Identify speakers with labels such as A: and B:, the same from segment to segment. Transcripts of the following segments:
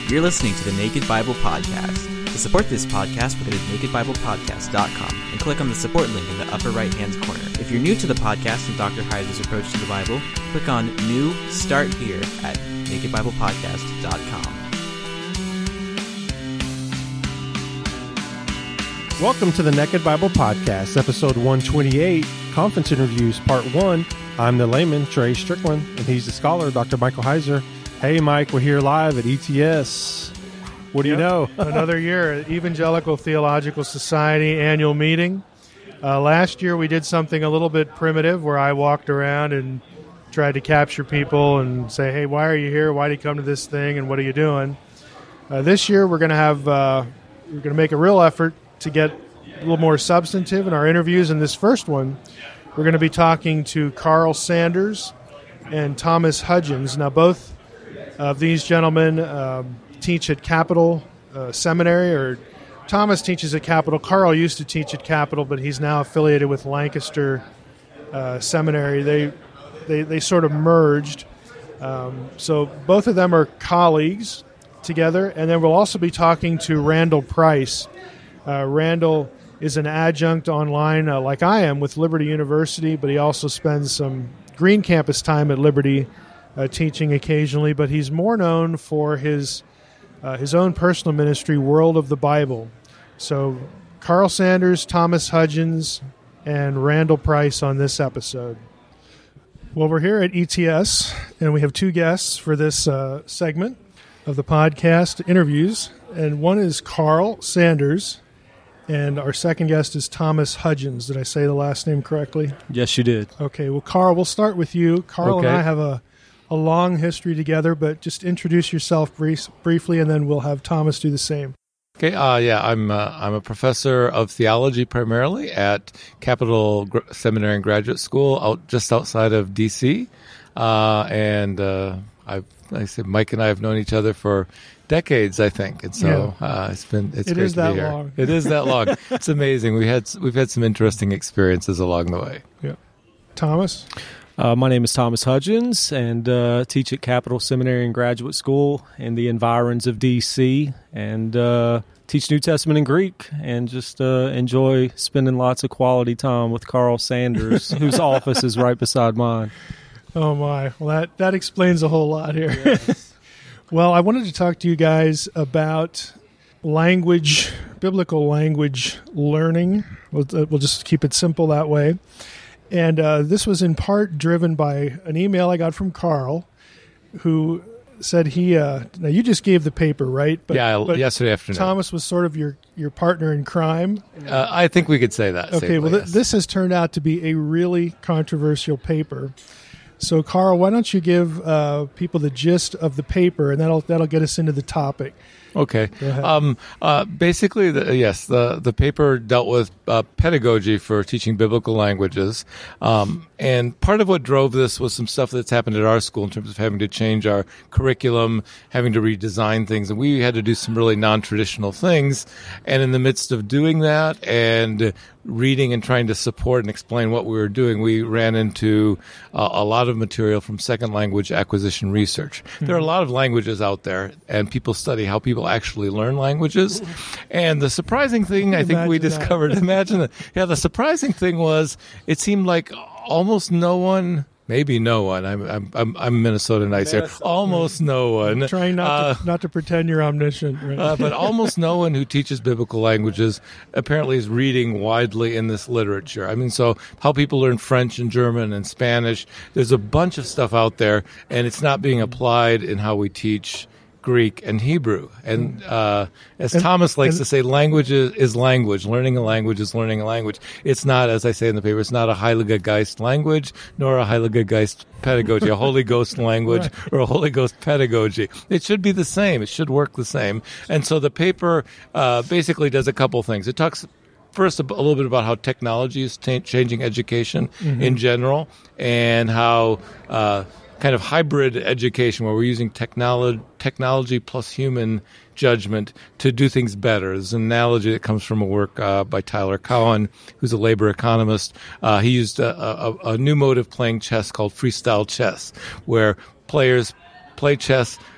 A: You're listening to the Naked Bible Podcast. To support this podcast, go to nakedbiblepodcast.com and click on the support link in the upper right-hand corner. If you're new to the podcast and Dr. Heiser's approach to the Bible, click on New Start Here at nakedbiblepodcast.com.
B: Welcome to the Naked Bible Podcast, episode 128, Conference Interviews, Part 1. I'm the layman, Trey Strickland, and he's the scholar, Dr. Michael Heiser. Hey, Mike, we're here live at ETS. What do you know?
C: Another year, Evangelical Theological Society annual meeting. Last year, we did something a little bit primitive where I walked around and tried to capture people and say, hey, why are you here? Why did you come to this thing? And what are you doing? This year, we're going to make a real effort to get a little more substantive in our interviews. In this first one, we're going to be talking to Carl Sanders and Thomas Hudgens. Now, both of these gentlemen teach at Capital Seminary, or Thomas teaches at Capital. Carl used to teach at Capital, but he's now affiliated with Lancaster Seminary. They sort of merged. So both of them are colleagues together. And then we'll also be talking to Randall Price. Randall is an adjunct online, like I am, with Liberty University, but he also spends some Green Campus time at Liberty teaching occasionally. But he's more known for his own personal ministry, World of the Bible. So Carl Sanders, Thomas Hudgens, and Randall Price on this episode. Well, we're here at ETS, and we have two guests for this segment of the podcast interviews. And one is Carl Sanders, and our second guest is Thomas Hudgens. Did I say the last name correctly?
D: Yes, you did.
C: Okay, well, Carl, we'll start with you. Carl
D: Okay.
C: and I have a long history together, but just introduce yourself briefly, and then we'll have Thomas do the same.
D: Okay. I'm a professor of theology primarily at Capital Seminary and Graduate School, just outside of D.C. Like I said, Mike and I have known each other for decades, I think, and so it's great to be here.
C: Long.
D: It is that long. It's amazing. We've had some interesting experiences along the way.
C: Yeah, Thomas.
E: My name is Thomas Hudgens, and teach at Capital Seminary and Graduate School in the environs of D.C., and teach New Testament and Greek, and just enjoy spending lots of quality time with Carl Sanders, whose office is right beside mine.
C: Oh, my. Well, that explains a whole lot here. Yes. Well, I wanted to talk to you guys about language, biblical language learning. We'll just keep it simple that way. And this was in part driven by an email I got from Carl, who said now you just gave the paper, right? But
D: yesterday afternoon.
C: Thomas was sort of your partner in crime.
D: I think we could say that.
C: Okay,
D: safely,
C: well,
D: yes.
C: This has turned out to be a really controversial paper. So, Carl, why don't you give people the gist of the paper, and that'll get us into the topic.
D: Okay. Basically, the paper dealt with pedagogy for teaching biblical languages. And part of what drove this was some stuff that's happened at our school in terms of having to change our curriculum, having to redesign things. And we had to do some really non-traditional things. And in the midst of doing that and reading and trying to support and explain what we were doing, we ran into a lot of material from second language acquisition research. There are a lot of languages out there, and people study how people actually learn languages. And the surprising thing I think we discovered, the surprising thing was it seemed like almost no one, maybe no one, I'm Minnesota-nized here, almost no one.
C: Trying not to pretend you're omniscient. Right?
D: But almost no one who teaches biblical languages apparently is reading widely in this literature. I mean, so how people learn French and German and Spanish, there's a bunch of stuff out there, and it's not being applied in how we teach Greek and Hebrew. And as Thomas likes to say, language is language. Learning a language is learning a language. It's not, as I say in the paper, it's not a Heilige Geist language, nor a Heilige Geist pedagogy, a Holy Ghost language or a Holy Ghost pedagogy. It should be the same. It should work the same. And so the paper basically does a couple things. It talks first a little bit about how technology is changing education in general, and how kind of hybrid education where we're using technology plus human judgment to do things better. There's an analogy that comes from a work by Tyler Cowen, who's a labor economist. He used a new mode of playing chess called freestyle chess, where players play chess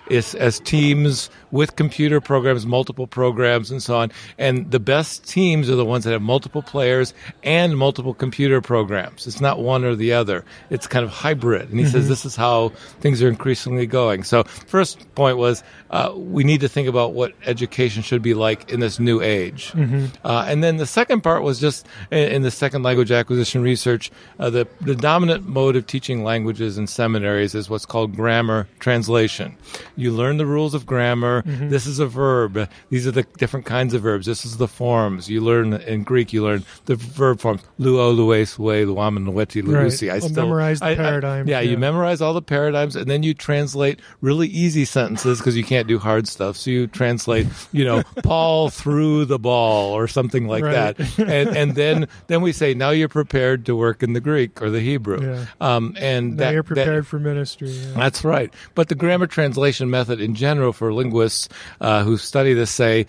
D: is as teams with computer programs, multiple programs, and so on. And the best teams are the ones that have multiple players and multiple computer programs. It's not one or the other. It's kind of hybrid. And he says this is how things are increasingly going. So first point was we need to think about what education should be like in this new age. And then the second part was just in the second language acquisition research, the dominant mode of teaching languages in seminaries is what's called grammar translation. You learn the rules of grammar. This is a verb. These are the different kinds of verbs. This is the forms. You learn in Greek, you learn the verb forms. Luo, lues, lue, luamen, lueti, luusi.
C: Right. Memorize the paradigms.
D: You memorize all the paradigms, and then you translate really easy sentences because you can't do hard stuff. So you translate, Paul threw the ball or something like that. And then we say, now you're prepared to work in the Greek or the Hebrew. And
C: now you're prepared for ministry.
D: That's right. But the grammar translation method in general for linguists who study this say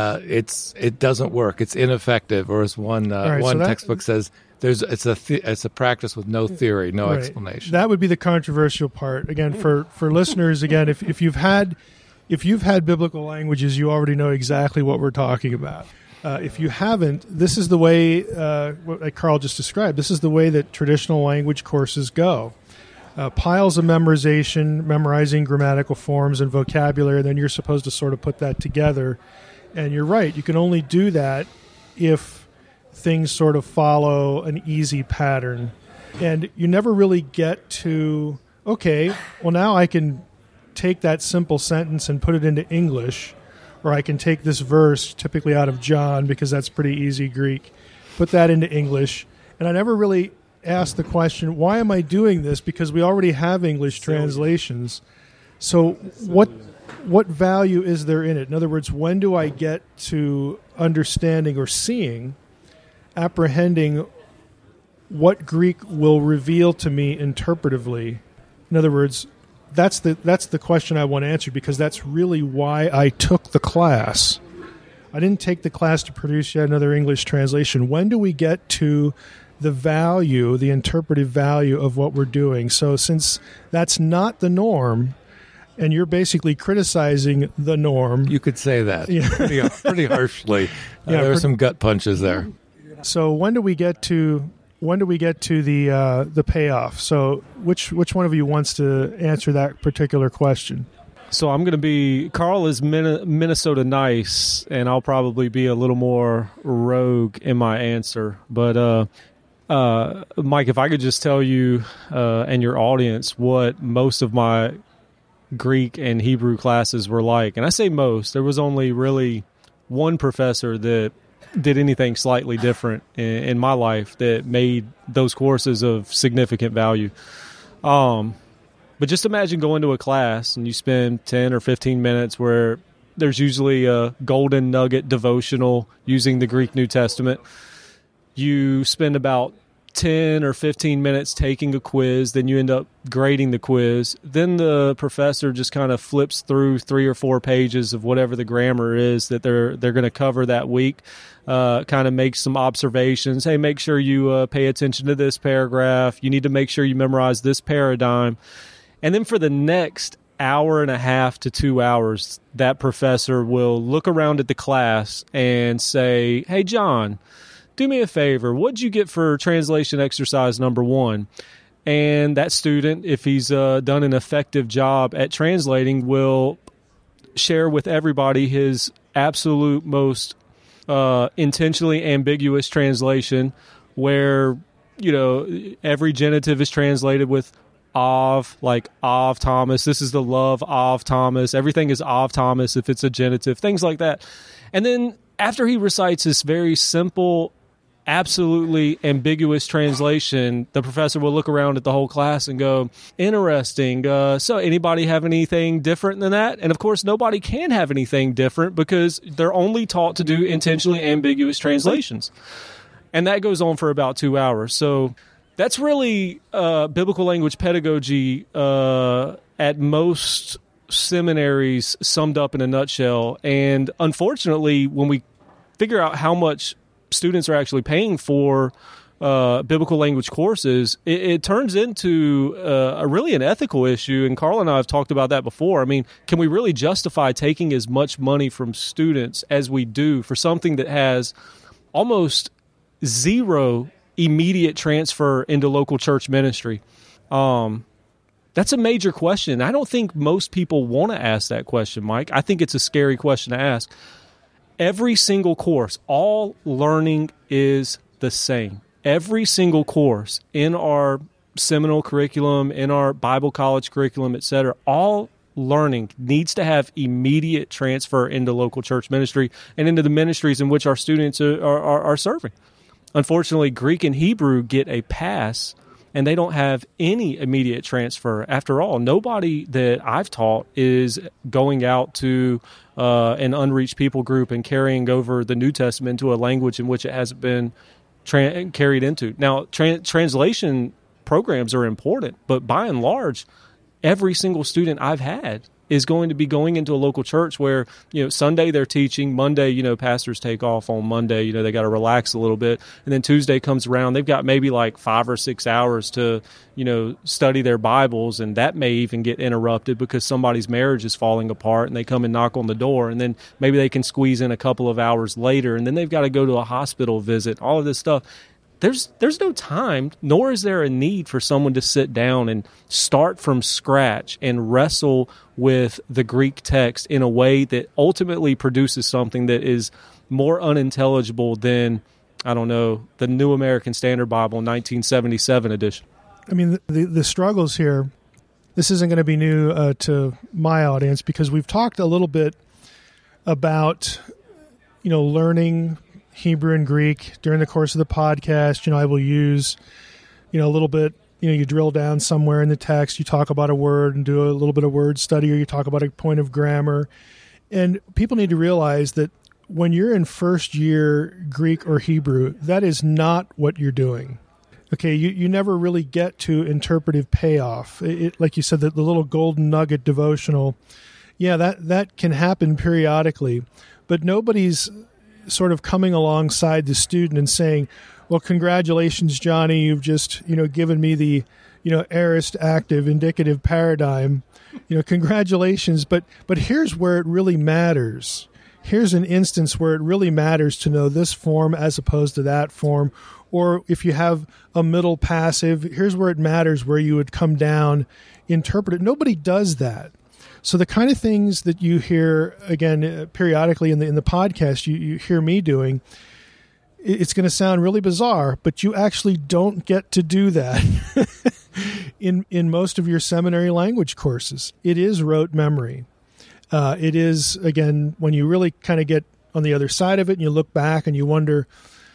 D: it doesn't work. It's ineffective, or as one textbook says, it's a practice with no theory, no explanation.
C: That would be the controversial part. Again, for listeners, again, if you've had biblical languages, you already know exactly what we're talking about. If you haven't, this is the way, what Carl just described, this is the way that traditional language courses go. Piles of memorizing grammatical forms and vocabulary, and then you're supposed to sort of put that together. And you're right, you can only do that if things sort of follow an easy pattern. And you never really get to, okay, well, now I can take that simple sentence and put it into English, or I can take this verse, typically out of John, because that's pretty easy Greek, put that into English. And I never really asked the question, why am I doing this? Because we already have English translations. So what value is there in it? In other words, when do I get to understanding or seeing, apprehending what Greek will reveal to me interpretively? In other words, that's the question I want to answer, because that's really why I took the class. I didn't take the class to produce yet another English translation. When do we get to the value, the interpretive value of what we're doing? So since that's not the norm, and you're basically criticizing the norm.
D: You could say that pretty harshly. There were some gut punches there.
C: So when do we get to the payoff? So which one of you wants to answer that particular question?
E: So I'm going to be, Carl is Minnesota nice, and I'll probably be a little more rogue in my answer. But Mike, if I could just tell you and your audience what most of my Greek and Hebrew classes were like. And I say most. There was only really one professor that did anything slightly different in my life that made those courses of significant value. But just imagine going to a class and you spend 10 or 15 minutes where there's usually a golden nugget devotional using the Greek New Testament. You spend about 10 or 15 minutes taking a quiz, then you end up grading the quiz. Then the professor just kind of flips through 3 or 4 pages of whatever the grammar is that they're going to cover that week, kind of makes some observations. Hey, make sure you pay attention to this paragraph. You need to make sure you memorize this paradigm. And then for the next hour and a half to 2 hours, that professor will look around at the class and say, hey, John, do me a favor. What'd you get for translation exercise number 1? And that student, if he's done an effective job at translating, will share with everybody his absolute most intentionally ambiguous translation, where every genitive is translated with of, like of Thomas. This is the love of Thomas. Everything is of Thomas if it's a genitive, things like that. And then after he recites this very simple, absolutely ambiguous translation, the professor will look around at the whole class and go, interesting. So anybody have anything different than that? And of course, nobody can have anything different because they're only taught to do intentionally ambiguous translations. And that goes on for about 2 hours. So that's really biblical language pedagogy at most seminaries summed up in a nutshell. And unfortunately, when we figure out how much students are actually paying for biblical language courses, it turns into really an ethical issue. And Carl and I have talked about that before. I mean, can we really justify taking as much money from students as we do for something that has almost zero immediate transfer into local church ministry? That's a major question. I don't think most people want to ask that question, Mike. I think it's a scary question to ask. Every single course, all learning is the same. Every single course in our seminole curriculum, in our Bible college curriculum, et cetera, all learning needs to have immediate transfer into local church ministry and into the ministries in which our students are serving. Unfortunately, Greek and Hebrew get a pass, and they don't have any immediate transfer. After all, nobody that I've taught is going out to an unreached people group and carrying over the New Testament into a language in which it hasn't been carried into. Now, translation programs are important, but by and large, every single student I've had is going to be going into a local church where, Sunday they're teaching, Monday, pastors take off on Monday, they got to relax a little bit. And then Tuesday comes around, they've got maybe like 5 or 6 hours to, study their Bibles. And that may even get interrupted because somebody's marriage is falling apart and they come and knock on the door. And then maybe they can squeeze in a couple of hours later. And then they've got to go to a hospital visit, all of this stuff. There's no time, nor is there a need for someone to sit down and start from scratch and wrestle with the Greek text in a way that ultimately produces something that is more unintelligible than, I don't know, the New American Standard Bible 1977 edition.
C: I mean, the struggles here, this isn't going to be new to my audience because we've talked a little bit about, learning Hebrew and Greek during the course of the podcast. I will use, a little bit, you drill down somewhere in the text, you talk about a word and do a little bit of word study, or you talk about a point of grammar. And people need to realize that when you're in first year Greek or Hebrew, that is not what you're doing. Okay, you never really get to interpretive payoff. Like you said, the little golden nugget devotional, yeah, that can happen periodically, but nobody's sort of coming alongside the student and saying, well, congratulations, Johnny, you've just, given me the, aorist active indicative paradigm, congratulations. But here's where it really matters. Here's an instance where it really matters to know this form as opposed to that form. Or if you have a middle passive, here's where it matters, where you would come down, interpret it. Nobody does that. So the kind of things that you hear, again, periodically in the podcast, you hear me doing, it's going to sound really bizarre, but you actually don't get to do that in most of your seminary language courses. It is rote memory. It is, again, when you really kind of get on the other side of it and you look back and you wonder,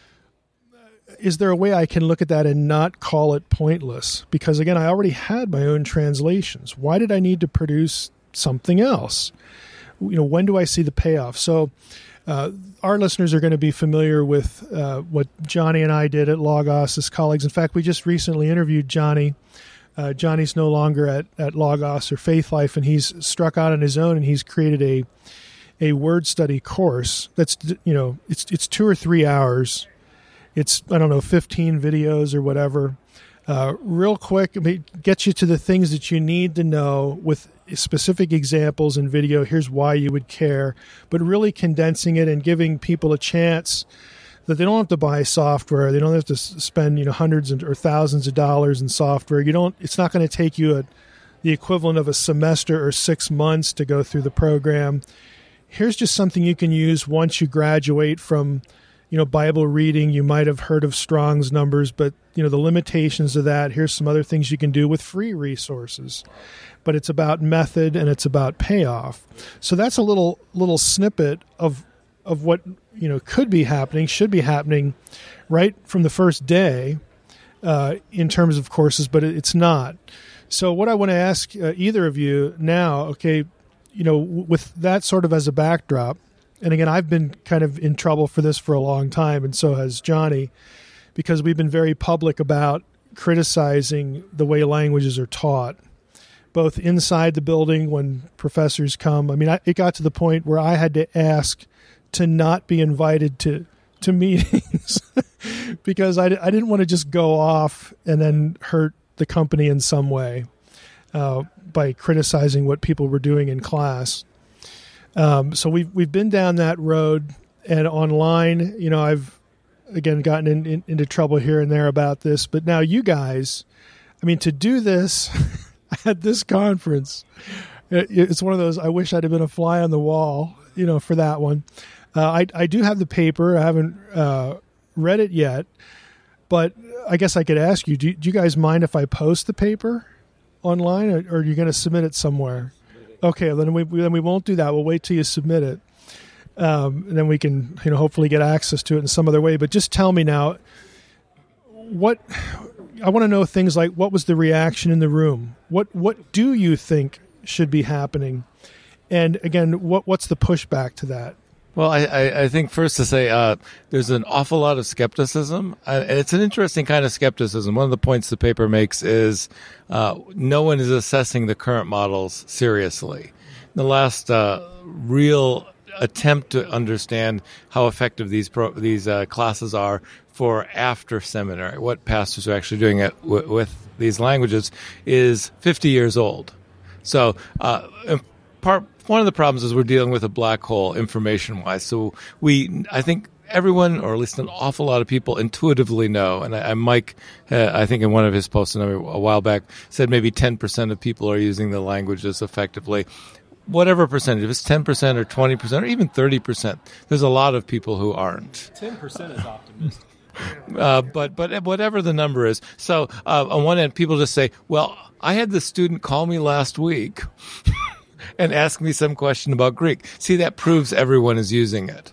C: is there a way I can look at that and not call it pointless? Because, again, I already had my own translations. Why did I need to produce something else? When do I see the payoff? So our listeners are going to be familiar with what Johnny and I did at Logos as colleagues. In fact, we just recently interviewed Johnny. Johnny's no longer at Logos or Faith Life, and he's struck out on his own, and he's created a word study course that's, it's 2 or 3 hours. It's, 15 videos or whatever. Real quick, it gets you to the things that you need to know with specific examples and video. Here's why you would care, but really condensing it and giving people a chance that they don't have to buy software. They don't have to spend hundreds or thousands of dollars in software. It's not going to take you the equivalent of a semester or 6 months to go through the program. Here's just something you can use once you graduate from Bible reading. You might have heard of Strong's numbers, but the limitations of that. Here's some other things you can do with free resources. But it's about method and it's about payoff. So that's a little snippet of what could be happening, should be happening right from the first day in terms of courses, but it's not. So what I want to ask either of you now, okay, with that sort of as a backdrop, and again, I've been kind of in trouble for this for a long time, and so has Johnny, because we've been very public about criticizing the way languages are taught, both inside the building when professors come. I mean, it got to the point where I had to ask to not be invited to to meetings because I didn't want to just go off and then hurt the company in some way by criticizing what people were doing in class. So we've been down that road, and online, I've again gotten into trouble here and there about this. But now you guys, to do this at this conference, it's one of those. I wish I'd have been a fly on the wall, for that one. I do have the paper. I haven't read it yet, but I guess I could ask you: do you guys mind if I post the paper online, or are you going to submit it somewhere? Okay, then we won't do that. We'll wait till you submit it, and then we can hopefully get access to it in some other way. But just tell me now, what I want to know things like what was the reaction in the room? What do you think should be happening? And again, what's the pushback to that?
D: Well, I think first to say there's an awful lot of skepticism. And it's an interesting kind of skepticism. One of the points the paper makes is no one is assessing the current models seriously. The last real attempt to understand how effective these classes are for after seminary, what pastors are actually doing it with these languages, is 50 years old. So one of the problems is we're dealing with a black hole information-wise. So I think everyone, or at least an awful lot of people, intuitively know. And Mike, I think in one of his posts a while back, said maybe 10% of people are using the languages effectively. Whatever percentage, if it's 10% or 20% or even 30%, there's a lot of people who aren't.
E: 10% is optimistic.
D: But whatever the number is. So on one end, people just say, well, I had this student call me last week and ask me some question about Greek. See, that proves everyone is using it.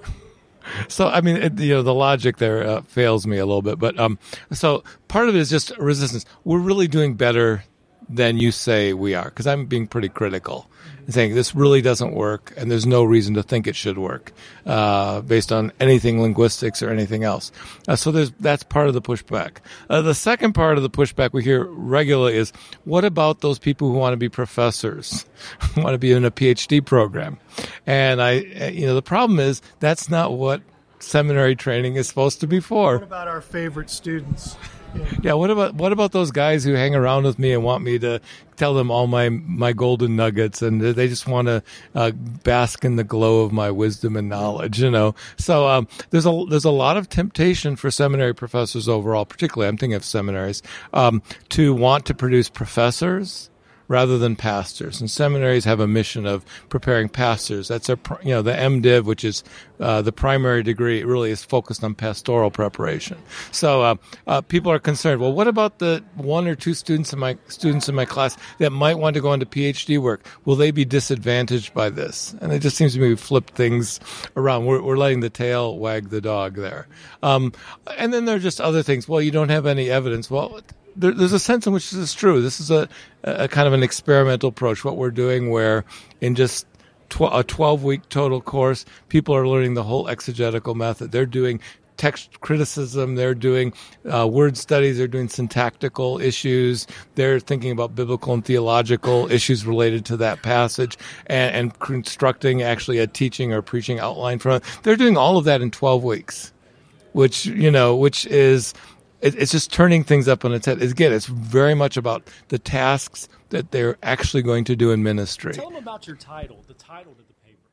D: So, the logic there fails me a little bit. But so part of it is just resistance. We're really doing better than you say we are, because I'm being pretty critical, saying this really doesn't work, and there's no reason to think it should work based on anything linguistics or anything else. So that's part of the pushback. The second part of the pushback we hear regularly is, what about those people who want to be professors, want to be in a PhD program? And the problem is that's not what seminary training is supposed to be for.
C: What about our favorite students?
D: Yeah, what about those guys who hang around with me and want me to tell them all my golden nuggets, and they just want to bask in the glow of my wisdom and knowledge, So there's a lot of temptation for seminary professors overall, particularly I'm thinking of seminaries, to want to produce professors rather than pastors. And seminaries have a mission of preparing pastors. That's the MDiv, which is the primary degree, really is focused on pastoral preparation. So people are concerned, well, what about the one or two students in my class that might want to go into PhD work? Will they be disadvantaged by this? And it just seems to me we've flipped things around. We're letting the tail wag the dog there. And then there are just other things. Well, you don't have any evidence. Well, there's a sense in which this is true. This is a kind of an experimental approach, what we're doing, where in just a 12-week total course, people are learning the whole exegetical method. They're doing text criticism. They're doing word studies. They're doing syntactical issues. They're thinking about biblical and theological issues related to that passage and constructing actually a teaching or preaching outline from it. They're doing all of that in 12 weeks, which is... It's just turning things up on its head. Again, it's very much about the tasks that they're actually going to do in ministry.
E: Tell them about your title, the title of the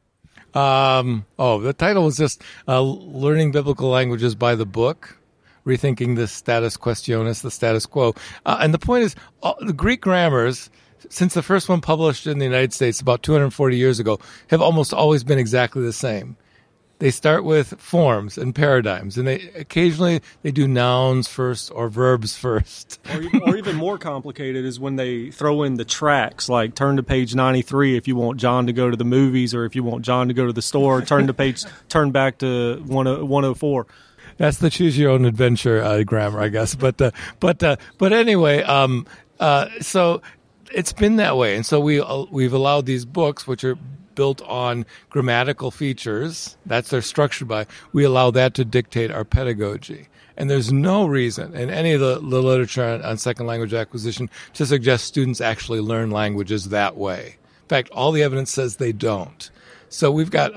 E: paper.
D: The title was just Learning Biblical Languages by the Book, Rethinking the Status Questionis, the Status Quo. And the point is, the Greek grammars, since the first one published in the United States about 240 years ago, have almost always been exactly the same. They start with forms and paradigms, and they occasionally do nouns first or verbs first.
E: Or even more complicated is when they throw in the tracks, like turn to page 93 if you want John to go to the movies, or if you want John to go to the store, turn back to 104.
D: That's the choose your own adventure grammar, I guess. But anyway, so it's been that way, and so we've allowed these books, which are built on grammatical features, that's they're structured by, we allow that to dictate our pedagogy. And there's no reason in any of the literature on second language acquisition to suggest students actually learn languages that way. In fact, all the evidence says they don't. So we've got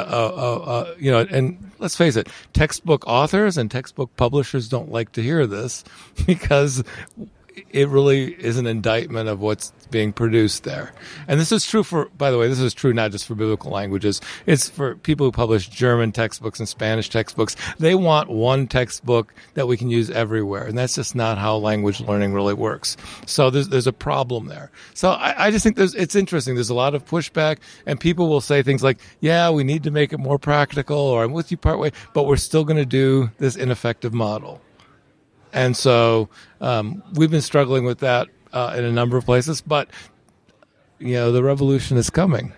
D: and let's face it, textbook authors and textbook publishers don't like to hear this because it really is an indictment of what's being produced there. And this is true by the way, this is true not just for biblical languages. It's for people who publish German textbooks and Spanish textbooks. They want one textbook that we can use everywhere. And that's just not how language learning really works. So there's a problem there. So I just think it's interesting. There's a lot of pushback, and people will say things like, yeah, we need to make it more practical, or I'm with you partway, but we're still going to do this ineffective model. And so we've been struggling with that in a number of places, but the revolution is coming.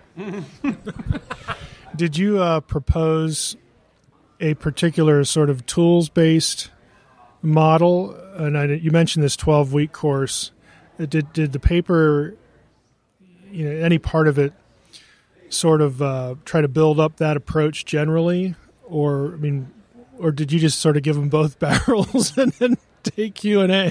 C: Did you propose a particular sort of tools-based model? And you mentioned this 12-week course. Did the paper, any part of it, sort of try to build up that approach generally, or did you just sort of give them both barrels and then take Q&A?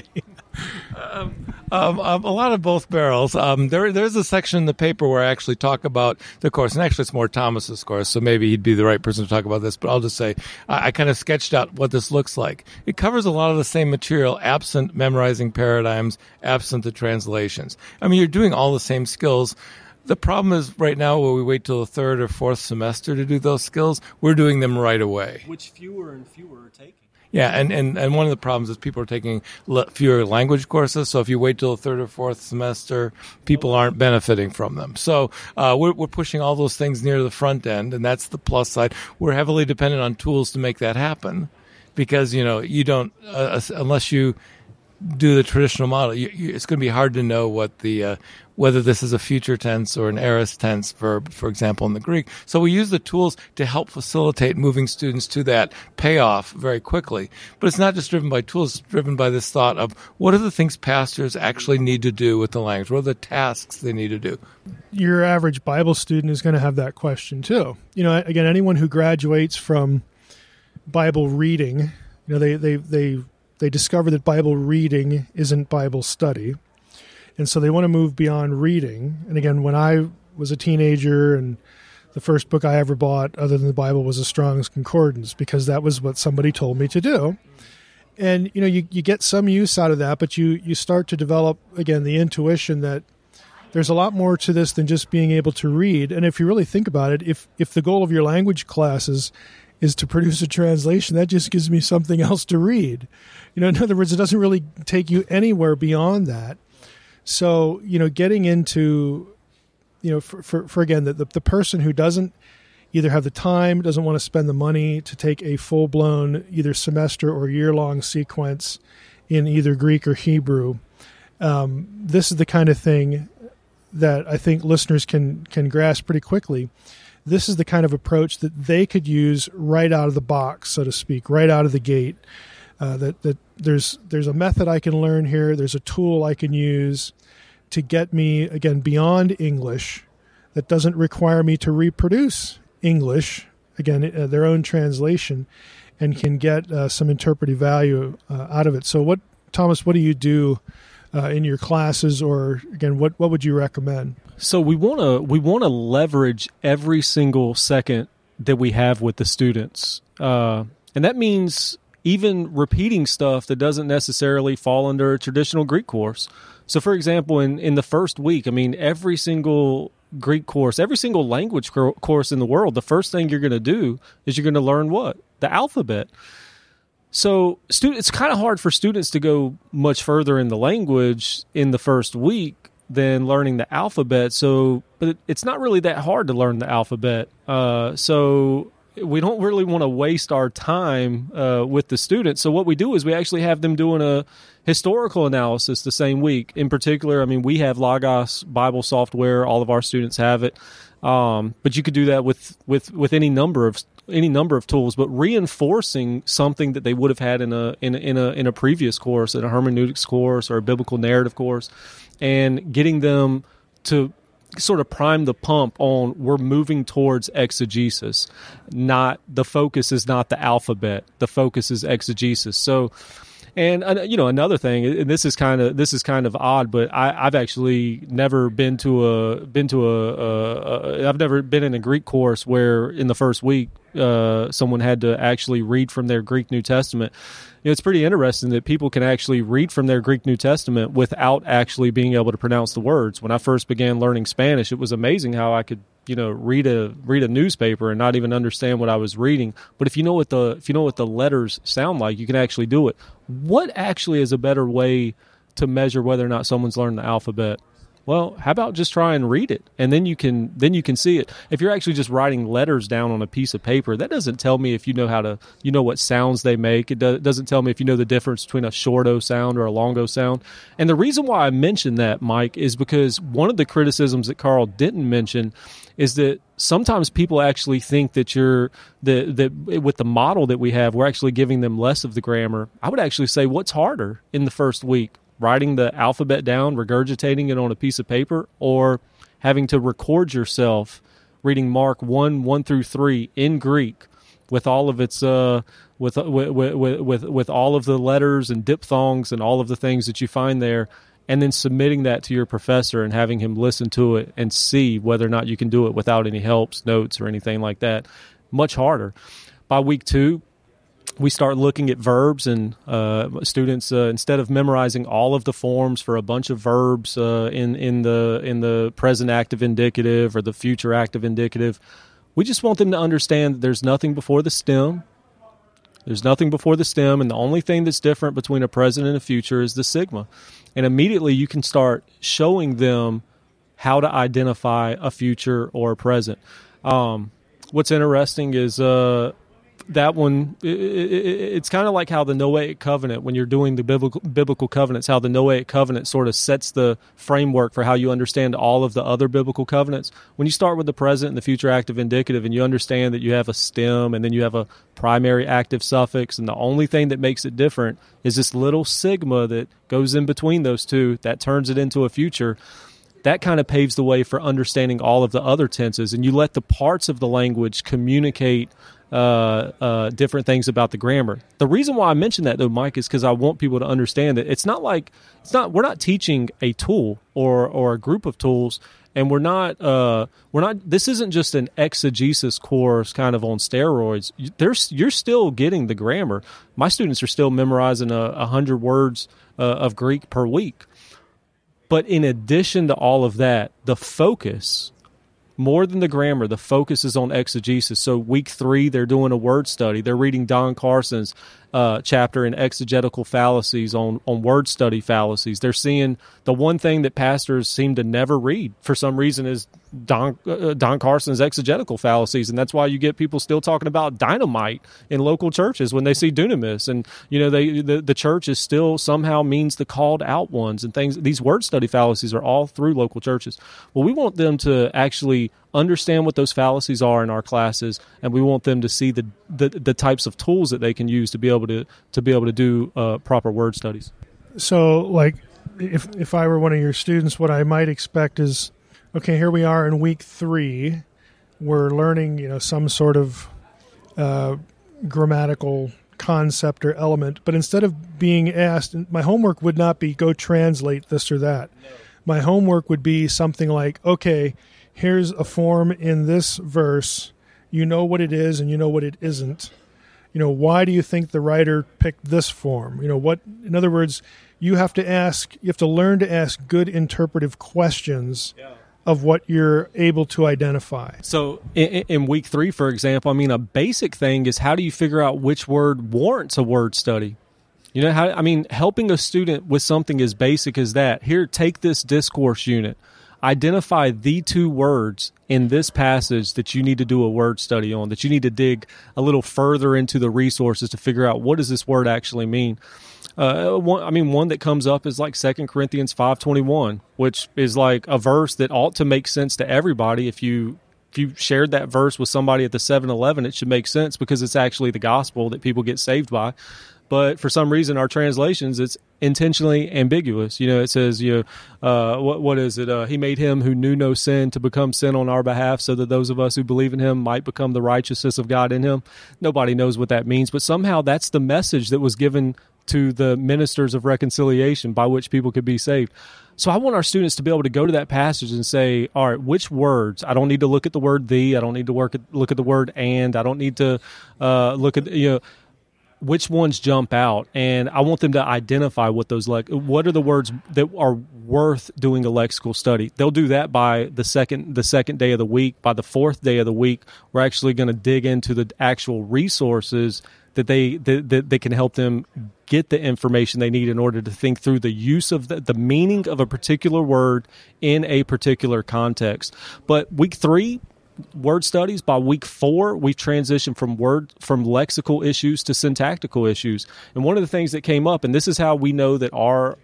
D: A lot of both barrels. There's a section in the paper where I actually talk about the course, and actually it's more Thomas's course, so maybe he'd be the right person to talk about this, but I'll just say I kind of sketched out what this looks like. It covers a lot of the same material, absent memorizing paradigms, absent the translations. You're doing all the same skills. The problem is right now where we wait till the third or fourth semester to do those skills, we're doing them right away.
E: Which fewer and fewer are taking.
D: Yeah, and one of the problems is people are taking fewer language courses, so if you wait till the third or fourth semester, people aren't benefiting from them. So we're pushing all those things near the front end, and that's the plus side. We're heavily dependent on tools to make that happen because, you don't, unless you do the traditional model, it's going to be hard to know what whether this is a future tense or an aorist tense verb, for example, in the Greek. So we use the tools to help facilitate moving students to that payoff very quickly. But it's not just driven by tools, it's driven by this thought of what are the things pastors actually need to do with the language? What are the tasks they need to do?
C: Your average Bible student is going to have that question too. Again, anyone who graduates from Bible reading, they discover that Bible reading isn't Bible study. And so they want to move beyond reading. And again, when I was a teenager and the first book I ever bought other than the Bible was a Strong's Concordance because that was what somebody told me to do. And, you get some use out of that, but you start to develop, again, the intuition that there's a lot more to this than just being able to read. And if you really think about it, if the goal of your language classes is to produce a translation, that just gives me something else to read. In other words, it doesn't really take you anywhere beyond that. So, getting into, for again, the person who doesn't either have the time, doesn't want to spend the money to take a full-blown either semester or year-long sequence in either Greek or Hebrew, this is the kind of thing that I think listeners can grasp pretty quickly. This is the kind of approach that they could use right out of the box, so to speak, right out of the gate. That there's a method I can learn here. There's a tool I can use to get me, again, beyond English that doesn't require me to reproduce English, again, their own translation, and can get some interpretive value out of it. So Thomas, what do you do in your classes, or again, what would you recommend?
E: So we want to leverage every single second that we have with the students, and that means even repeating stuff that doesn't necessarily fall under a traditional Greek course. So, for example, in the first week, every single Greek course, every single language course in the world, the first thing you're going to do is you're going to learn what? The alphabet. So it's kind of hard for students to go much further in the language in the first week than learning the alphabet. But it's not really that hard to learn the alphabet. So we don't really want to waste our time with the students. So what we do is we actually have them doing a historical analysis the same week. In particular, we have Logos Bible software. All of our students have it. But you could do that with any number of tools, but reinforcing something that they would have had in a previous course, in a hermeneutics course or a biblical narrative course, and getting them to sort of prime the pump on we're moving towards exegesis. Not the focus is not the alphabet. The focus is exegesis. So And another thing, and this is kind of odd, but I've actually never been I've never been in a Greek course where in the first week someone had to actually read from their Greek New Testament. It's pretty interesting that people can actually read from their Greek New Testament without actually being able to pronounce the words. When I first began learning Spanish, it was amazing how I could read a newspaper and not even understand what I was reading. But if you know what the letters sound like, you can actually do it. What actually is a better way to measure whether or not someone's learned the alphabet? Well, how about just try and read it, and then you can see it. If you're actually just writing letters down on a piece of paper, that doesn't tell me if you know what sounds they make. It doesn't tell me if you know the difference between a short O sound or a long O sound. And the reason why I mentioned that, Mike, is because one of the criticisms that Carl didn't mention is that sometimes people actually think that that with the model that we have, we're actually giving them less of the grammar. I would actually say, what's harder in the first week? Writing the alphabet down, regurgitating it on a piece of paper, or having to record yourself reading Mark 1 through 3 in Greek with all of its with all of the letters and diphthongs and all of the things that you find there, and then submitting that to your professor and having him listen to it and see whether or not you can do it without any helps, notes, or anything like that. Much harder. By week 2, we start looking at verbs, and students, instead of memorizing all of the forms for a bunch of verbs in the present active indicative or the future active indicative, we just want them to understand that there's nothing before the stem. There's nothing before the stem, and the only thing that's different between a present and a future is the sigma. And immediately you can start showing them how to identify a future or a present. What's interesting is that one, it's kind of like how the Noahic covenant, when you're doing the biblical covenants, how the Noahic covenant sort of sets the framework for how you understand all of the other biblical covenants. When you start with the present and the future active indicative, and you understand that you have a stem and then you have a primary active suffix, and the only thing that makes it different is this little sigma that goes in between those two that turns it into a future. That kind of paves the way for understanding all of the other tenses, and you let the parts of the language communicate different things about the grammar. The reason why I mention that, though, Mike, is because I want people to understand that we're not teaching a tool or a group of tools, and we're not. This isn't just an exegesis course kind of on steroids. You're still getting the grammar. My students are still memorizing 100 words of Greek per week. But in addition to all of that, the focus, more than the grammar, the focus is on exegesis. So week 3, they're doing a word study. They're reading Don Carson's chapter in exegetical fallacies on word study fallacies. They're seeing the one thing that pastors seem to never read for some reason is Don Carson's exegetical fallacies, and that's why you get people still talking about dynamite in local churches when they see dunamis, and the church is still somehow means the called out ones and things. These word study fallacies are all through local churches. Well, we want them to actually understand what those fallacies are in our classes, and we want them to see the types of tools that they can use to be able to do proper word studies.
C: So, like, if I were one of your students, what I might expect is, okay, here we are in week 3. We're learning, some sort of grammatical concept or element. But instead of being asked, my homework would not be go translate this or that. No. My homework would be something like, okay, here's a form in this verse. You know what it is and you know what it isn't. Why do you think the writer picked this form? In other words, you have to learn to ask good interpretive questions. Yeah. Of what you're able to identify. So in week 3, for example, a basic thing is, how do you figure out which word warrants a word study? Helping a student with something as basic as that. Here, take this discourse unit. Identify the 2 words in this passage that you need to do a word study on, that you need to dig a little further into the resources to figure out what does this word actually mean. One that comes up is like 2 Corinthians 5:21, which is like a verse that ought to make sense to everybody. If you shared that verse with somebody at the 7-Eleven, it should make sense because it's actually the gospel that people get saved by. But for some reason, our translations, it's intentionally ambiguous. It says, what is it? He made him who knew no sin to become sin on our behalf, so that those of us who believe in him might become the righteousness of God in him. Nobody knows what that means, but somehow that's the message that was given
E: to the ministers of reconciliation by which people could be saved. So I want our students to be able to go to that passage and say, all right, which words? I don't need to look at the word "the." I don't need to look at the word "and." I don't need to look at, which ones jump out. And I want them to identify what what are the words that are worth doing a lexical study. They'll do that by the second day of the week. By the fourth day of the week, we're actually going to dig into the actual resources that they can help them get the information they need in order to think through the use of the meaning of a particular word in a particular context. But week 3, word studies. By week 4, we transitioned from lexical issues to syntactical issues. And one of the things that came up, and this is how we know that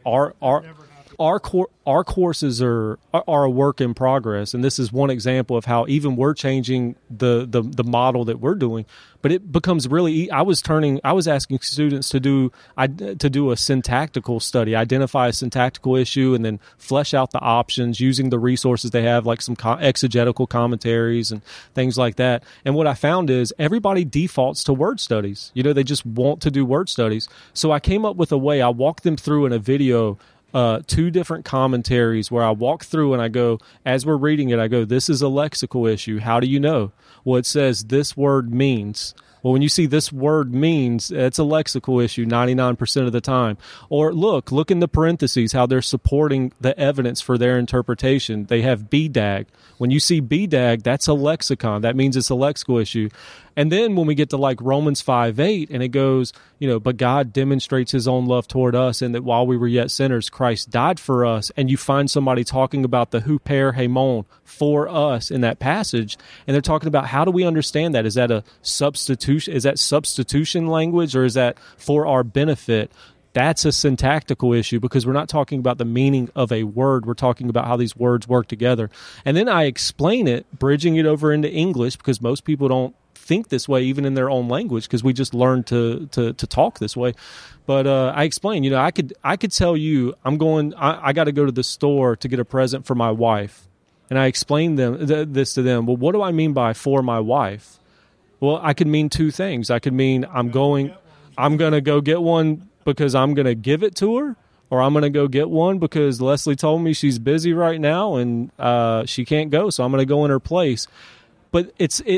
E: our courses are a work in progress, and this is one example of how even we're changing the model that we're doing. But it becomes really. I was asking students to do a syntactical study, identify a syntactical issue, and then flesh out the options using the resources they have, like some exegetical commentaries and things like that. And what I found is everybody defaults to word studies. They just want to do word studies. So I came up with a way. I walked them through in a video 2 different commentaries where I walk through and I go, as we're reading it, I go, this is a lexical issue. How do you know? Well, it says this word means. Well, when you see this word means, it's a lexical issue 99% of the time. Or look in the parentheses how they're supporting the evidence for their interpretation. They have BDAG. When you see BDAG, that's a lexicon. That means it's a lexical issue. And then when we get to like Romans 5:8, and it goes, but God demonstrates his own love toward us, and that while we were yet sinners, Christ died for us. And you find somebody talking about the huper hemon, for us, in that passage, and they're talking about how do we understand that? Is that a substitution? Is that substitution language, or is that for our benefit? That's a syntactical issue, because we're not talking about the meaning of a word. We're talking about how these words work together. And then I explain it, bridging it over into English, because most people don't think this way even in their own language, because we just learn to talk this way. But I explain, I could tell you I got to go to the store to get a present for my wife. And I explained this to them. Well, what do I mean by for my wife? Well, I could mean 2 things. I could mean I'm going to go get one because I'm going to give it to her, or I'm going to go get one because Leslie told me she's busy right now and she can't go, so I'm going to go in her place. But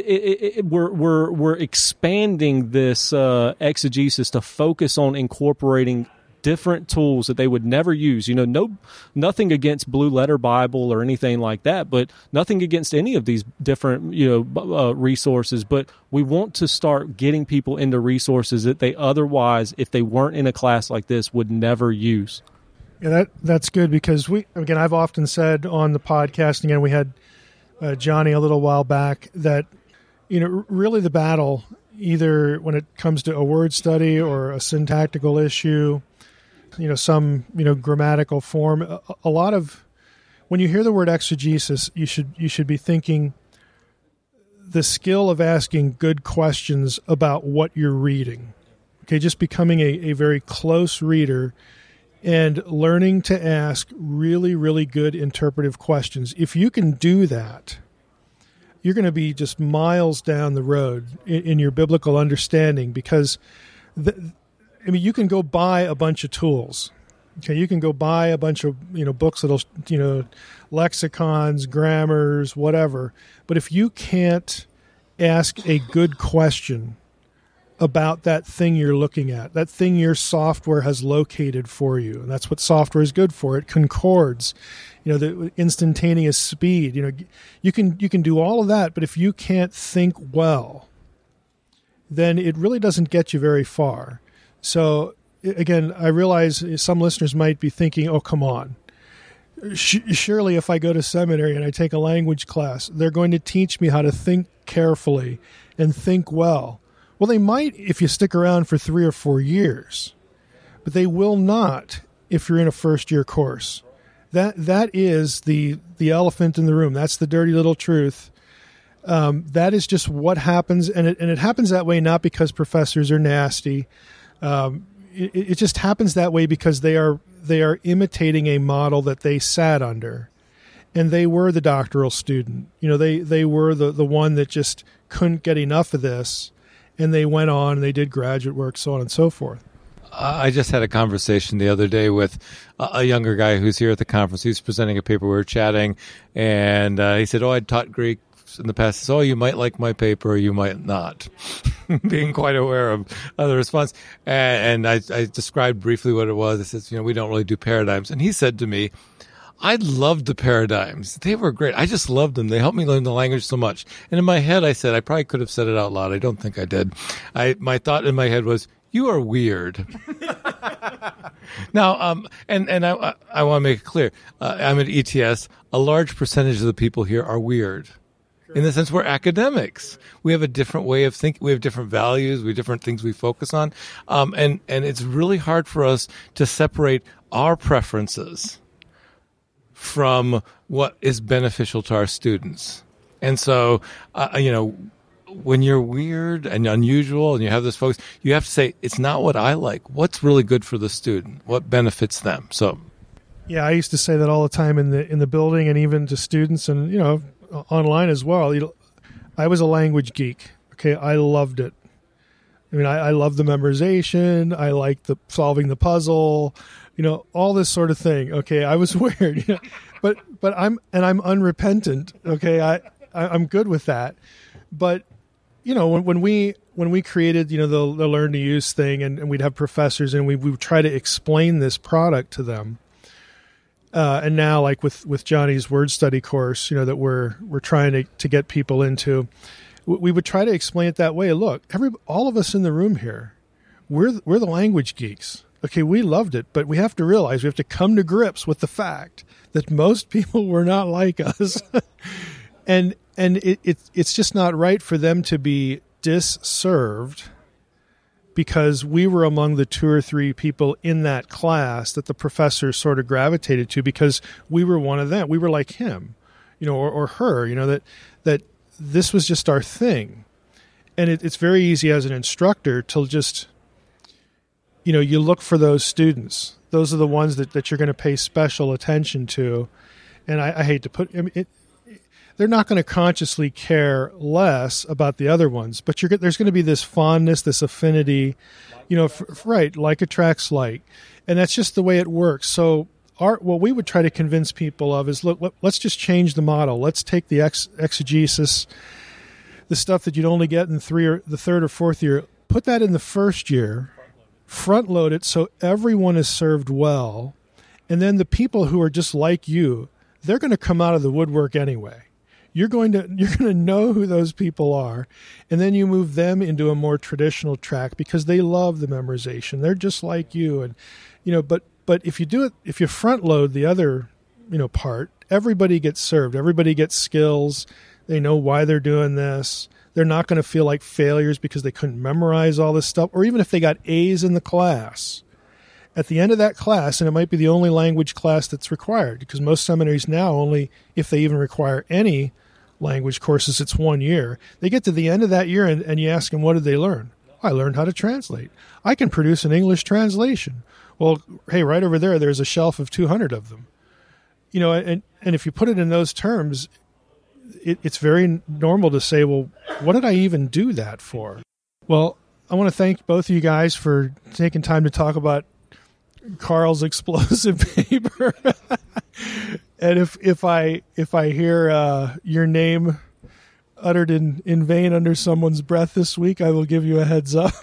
E: we're expanding this exegesis to focus on incorporating different tools that they would never use. Nothing against Blue Letter Bible or anything like that, but nothing against any of these different resources. But we want to start getting people into resources that they otherwise, if they weren't in a class like this, would never use.
C: Yeah, that's good, because I've often said on the podcast, again, we had Johnny a little while back, that really the battle, either when it comes to a word study or a syntactical issue, some grammatical form, a lot of, when you hear the word exegesis, you should be thinking the skill of asking good questions about what you're reading. Okay, just becoming a very close reader and learning to ask really, really good interpretive questions. If you can do that, you're going to be just miles down the road in your biblical understanding, because you can go buy a bunch of tools. Okay, you can go buy a bunch of books that'll lexicons, grammars, whatever. But if you can't ask a good question about that thing you're looking at, that thing your software has located for you, and that's what software is good for. It concords, the instantaneous speed. You can do all of that, but if you can't think well, then it really doesn't get you very far. So again, I realize some listeners might be thinking, "Oh, come on! Surely, if I go to seminary and I take a language class, they're going to teach me how to think carefully and think well." Well, they might if you stick around for 3 or 4 years, but they will not if you're in a first-year course. That is the elephant in the room. That's the dirty little truth. That is just what happens, and it happens that way not because professors are nasty. It just happens that way because they are imitating a model that they sat under, and they were the doctoral student. They were the one that just couldn't get enough of this. And they went on and they did graduate work, so on and so forth.
D: I just had a conversation the other day with a younger guy who's here at the conference. He's presenting a paper. We were chatting, and he said, I'd taught Greek in the past. So, you might like my paper, you might not. Being quite aware of the response. And I described briefly what it was. I said, we don't really do paradigms. And he said to me, I loved the paradigms. They were great. I just loved them. They helped me learn the language so much. And in my head, I said, I probably could have said it out loud. I don't think I did. My thought in my head was, you are weird. Now, and I want to make it clear. I'm at ETS. A large percentage of the people here are weird. In the sense we're academics. We have a different way of thinking. We have different values. We have different things we focus on. And it's really hard for us to separate our preferences from what is beneficial to our students. And so, when you're weird and unusual and you have this focus, you have to say, it's not what I like. What's really good for the student? What benefits them? So,
C: yeah, I used to say that all the time in the building and even to students and, online as well. I was a language geek. Okay, I loved it. I mean, I love the memorization. I like the solving the puzzle. All this sort of thing. Okay, I was weird, but I'm unrepentant. Okay, I'm good with that. But when we created the learn to use thing, and we'd have professors and we would try to explain this product to them. And now, like with Johnny's word study course, that we're trying to get people into, we would try to explain it that way. Look, all of us in the room here, we're the language geeks. Okay, we loved it, but we have to realize we have to come to grips with the fact that most people were not like us, and it's just not right for them to be disserved because we were among the 2 or 3 people in that class that the professor sort of gravitated to because we were one of them. We were like him, or her, that this was just our thing. And it's very easy as an instructor to just, you look for those students. Those are the ones that you're going to pay special attention to. And I hate to put, they're not going to consciously care less about the other ones, but there's going to be this fondness, this affinity, right, like attracts like. And that's just the way it works. So what we would try to convince people of is, look, let's just change the model. Let's take the exegesis, the stuff that you'd only get in the 3rd or 4th year, put that in the first year, front load it so everyone is served well, and then the people who are just like you, they're going to come out of the woodwork anyway. You're going to know who those people are, and then you move them into a more traditional track because they love the memorization. They're just like you, and but if you do it, if you front load the other part, everybody gets served. Everybody gets skills. They know why they're doing this. They're not going to feel like failures because they couldn't memorize all this stuff, or even if they got A's in the class. At the end of that class, and it might be the only language class that's required, because most seminaries now only, if they even require any language courses, it's 1 year. They get to the end of that year and you ask them, what did they learn? I learned how to translate. I can produce an English translation. Well, hey, right over there's a shelf of 200 of them. And if you put it in those terms, it's very normal to say, well, what did I even do that for? Well, I want to thank both of you guys for taking time to talk about Carl's explosive paper. And if I hear your name uttered in vain under someone's breath this week, I will give you a heads up.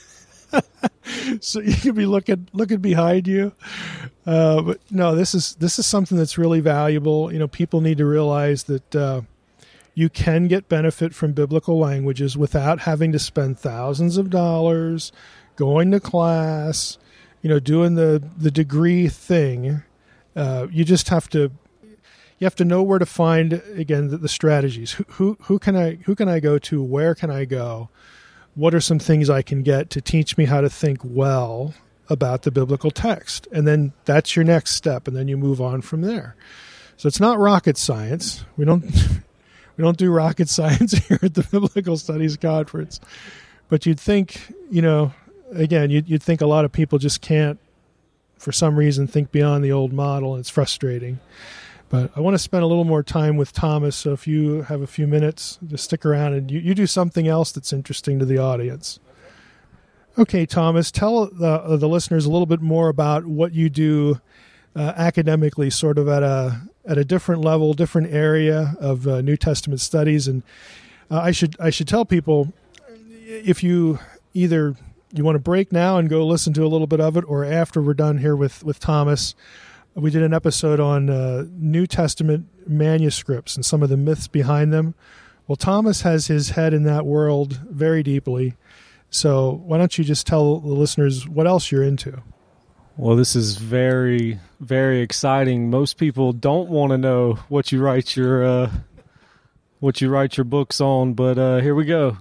C: So you can be looking behind you. But no, this is something that's really valuable. People need to realize that you can get benefit from biblical languages without having to spend thousands of dollars going to class, doing the degree thing. You just have to know where to find, again, the strategies. Who can I go to? Where can I go? What are some things I can get to teach me how to think well about the biblical text? And then that's your next step, and then you move on from there. So it's not rocket science. We don't do rocket science here at the Biblical Studies Conference. But you'd think, again, you'd think a lot of people just can't, for some reason, think beyond the old model, and it's frustrating. But I want to spend a little more time with Thomas, so if you have a few minutes, just stick around and you do something else that's interesting to the audience. Okay, Thomas, tell the listeners a little bit more about what you do academically, sort of at a different level, different area of New Testament studies. And I should tell people, if you either you want to break now and go listen to a little bit of it, or after we're done here with Thomas, we did an episode on New Testament manuscripts and some of the myths behind them. Well, Thomas has his head in that world very deeply. So why don't you just tell the listeners what else you're into?
E: Well, this is very, very exciting. Most people don't want to know what you write your books on, but here we go.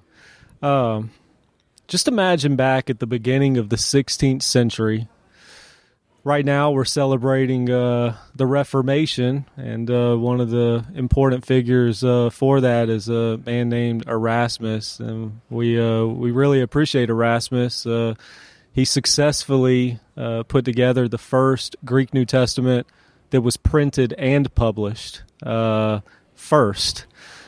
E: Just imagine back at the beginning of the 16th century. Right now, we're celebrating the Reformation, and one of the important figures for that is a man named Erasmus. And we really appreciate Erasmus. He successfully put together the first Greek New Testament that was printed and published first.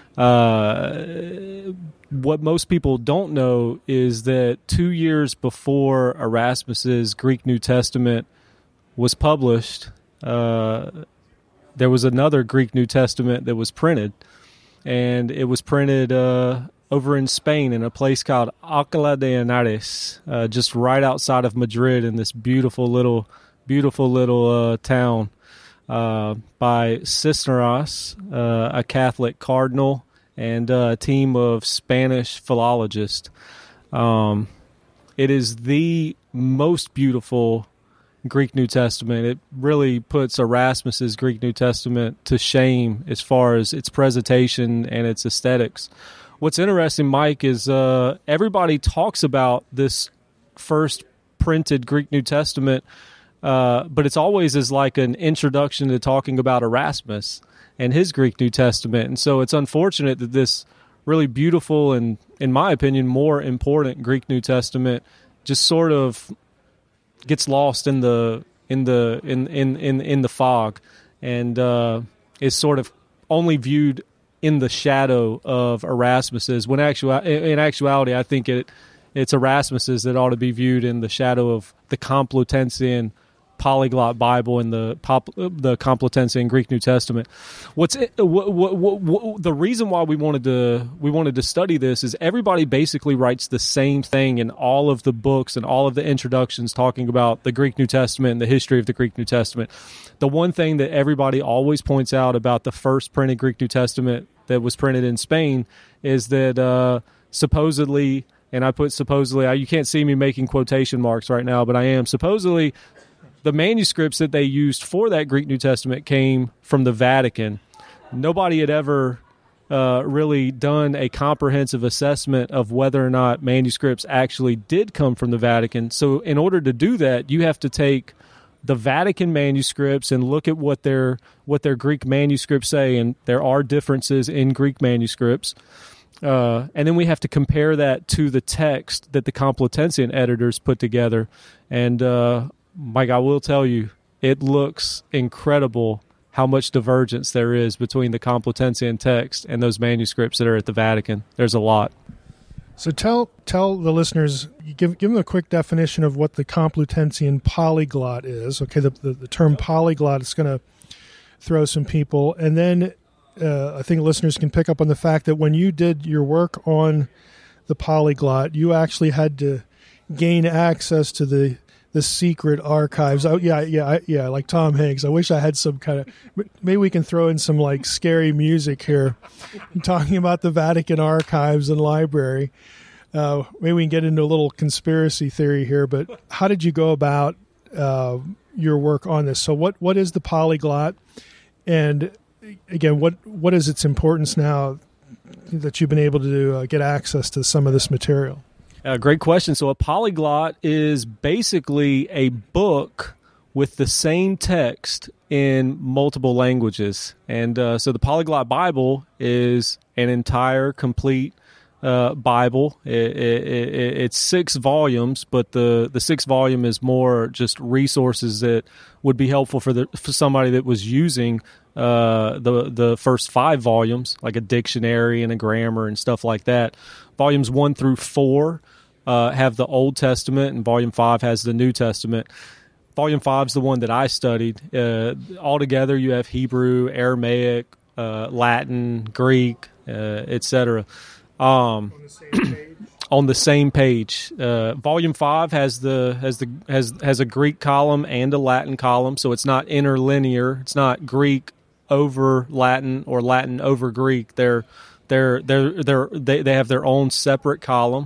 E: What most people don't know is that 2 years before Erasmus's Greek New Testament was published, there was another Greek New Testament that was printed, and it was printed over in Spain in a place called Alcalá de Henares, just right outside of Madrid in this beautiful little town, by Cisneros, a Catholic cardinal, and a team of Spanish philologists. It is the most beautiful Greek New Testament. It really puts Erasmus's Greek New Testament to shame as far as its presentation and its aesthetics. What's interesting, Mike, is everybody talks about this first printed Greek New Testament, but it's always as like an introduction to talking about Erasmus and his Greek New Testament. And so it's unfortunate that this really beautiful and, in my opinion, more important Greek New Testament just sort of gets lost in the fog, and is sort of only viewed in the shadow of Erasmus's. When in actuality, I think it's Erasmus's that ought to be viewed in the shadow of the Complutensian Polyglot Bible and the Complutensian Greek New Testament. The reason why we wanted to study this is everybody basically writes the same thing in all of the books and all of the introductions talking about the Greek New Testament and the history of the Greek New Testament. The one thing that everybody always points out about the first printed Greek New Testament that was printed in Spain is that supposedly, and I put supposedly, you can't see me making quotation marks right now, but I am, supposedly the manuscripts that they used for that Greek New Testament came from the Vatican. Nobody had ever really done a comprehensive assessment of whether or not manuscripts actually did come from the Vatican. So in order to do that, you have to take the Vatican manuscripts and look at what their Greek manuscripts say, and there are differences in Greek manuscripts. And then we have to compare that to the text that the Complutensian editors put together. And Mike, I will tell you, it looks incredible how much divergence there is between the Complutensian text and those manuscripts that are at the Vatican. There's a lot.
C: So tell the listeners, give them a quick definition of what the Complutensian polyglot is. Okay, the term polyglot is going to throw some people. And then I think listeners can pick up on the fact that when you did your work on the polyglot, you actually had to gain access to the secret archives. Oh, yeah, like Tom Hanks. I wish I had some kind of... Maybe we can throw in some like scary music here, talking about the Vatican archives and library. Maybe we can get into a little conspiracy theory here, but how did you go about your work on this? So what is the polyglot? And again, what is its importance now that you've been able to get access to some of this material?
E: Great question. So a polyglot is basically a book with the same text in multiple languages. And so the Polyglot Bible is an entire, complete Bible. It's 6 volumes, but the 6th volume is more just resources that would be helpful for somebody that was using the first 5 volumes, like a dictionary and a grammar and stuff like that. Volumes 1 through 4 have the Old Testament, and Volume 5 has the New Testament. Volume 5 is the one that I studied. Altogether, you have Hebrew, Aramaic, Latin, Greek, etc. On the same page. Volume 5 has a Greek column and a Latin column, so it's not interlinear. It's not Greek over Latin or Latin over Greek. They have their own separate column.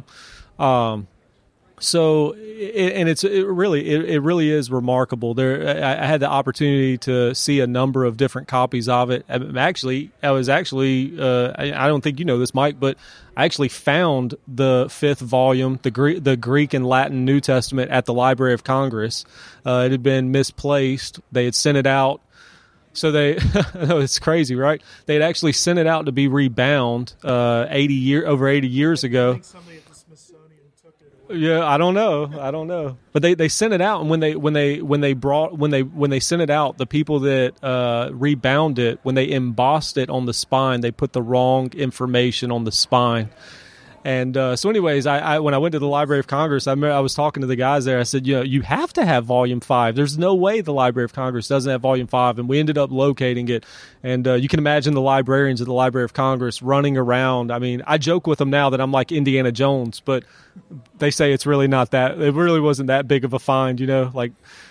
E: So it really is remarkable. I had the opportunity to see a number of different copies of it. I don't think you know this, Mike, but I actually found the 5th volume, the Greek and Latin New Testament, at the Library of Congress. It had been misplaced. They had sent it out. So it's crazy, right? They had actually sent it out to be rebound over 80 years ago.
C: I think somebody at the Smithsonian took it away.
E: Yeah, I don't know. But they sent it out, and when they sent it out, the people that rebound it, when they embossed it on the spine, they put the wrong information on the spine. And so anyways, I when I went to the Library of Congress, I was talking to the guys there. I said, you have to have Volume 5. There's no way the Library of Congress doesn't have Volume 5. And we ended up locating it. And you can imagine the librarians at the Library of Congress running around. I mean, I joke with them now that I'm like Indiana Jones, but they say it really wasn't that big of a find, but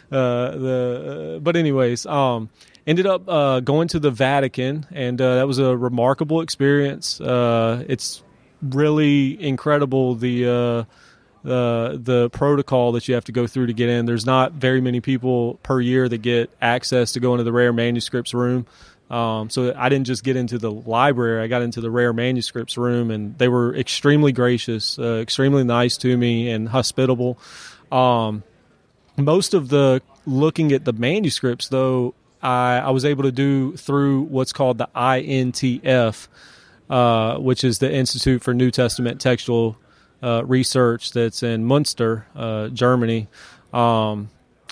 E: anyways, ended up going to the Vatican, and that was a remarkable experience. It's really incredible, the protocol that you have to go through to get in. There's not very many people per year that get access to go into the rare manuscripts room. So I didn't just get into the library, I got into the rare manuscripts room, and they were extremely gracious, extremely nice to me and hospitable. Most of the looking at the manuscripts, though, I was able to do through what's called the INTF, which is the Institute for New Testament Textual Research that's in Munster, Germany. But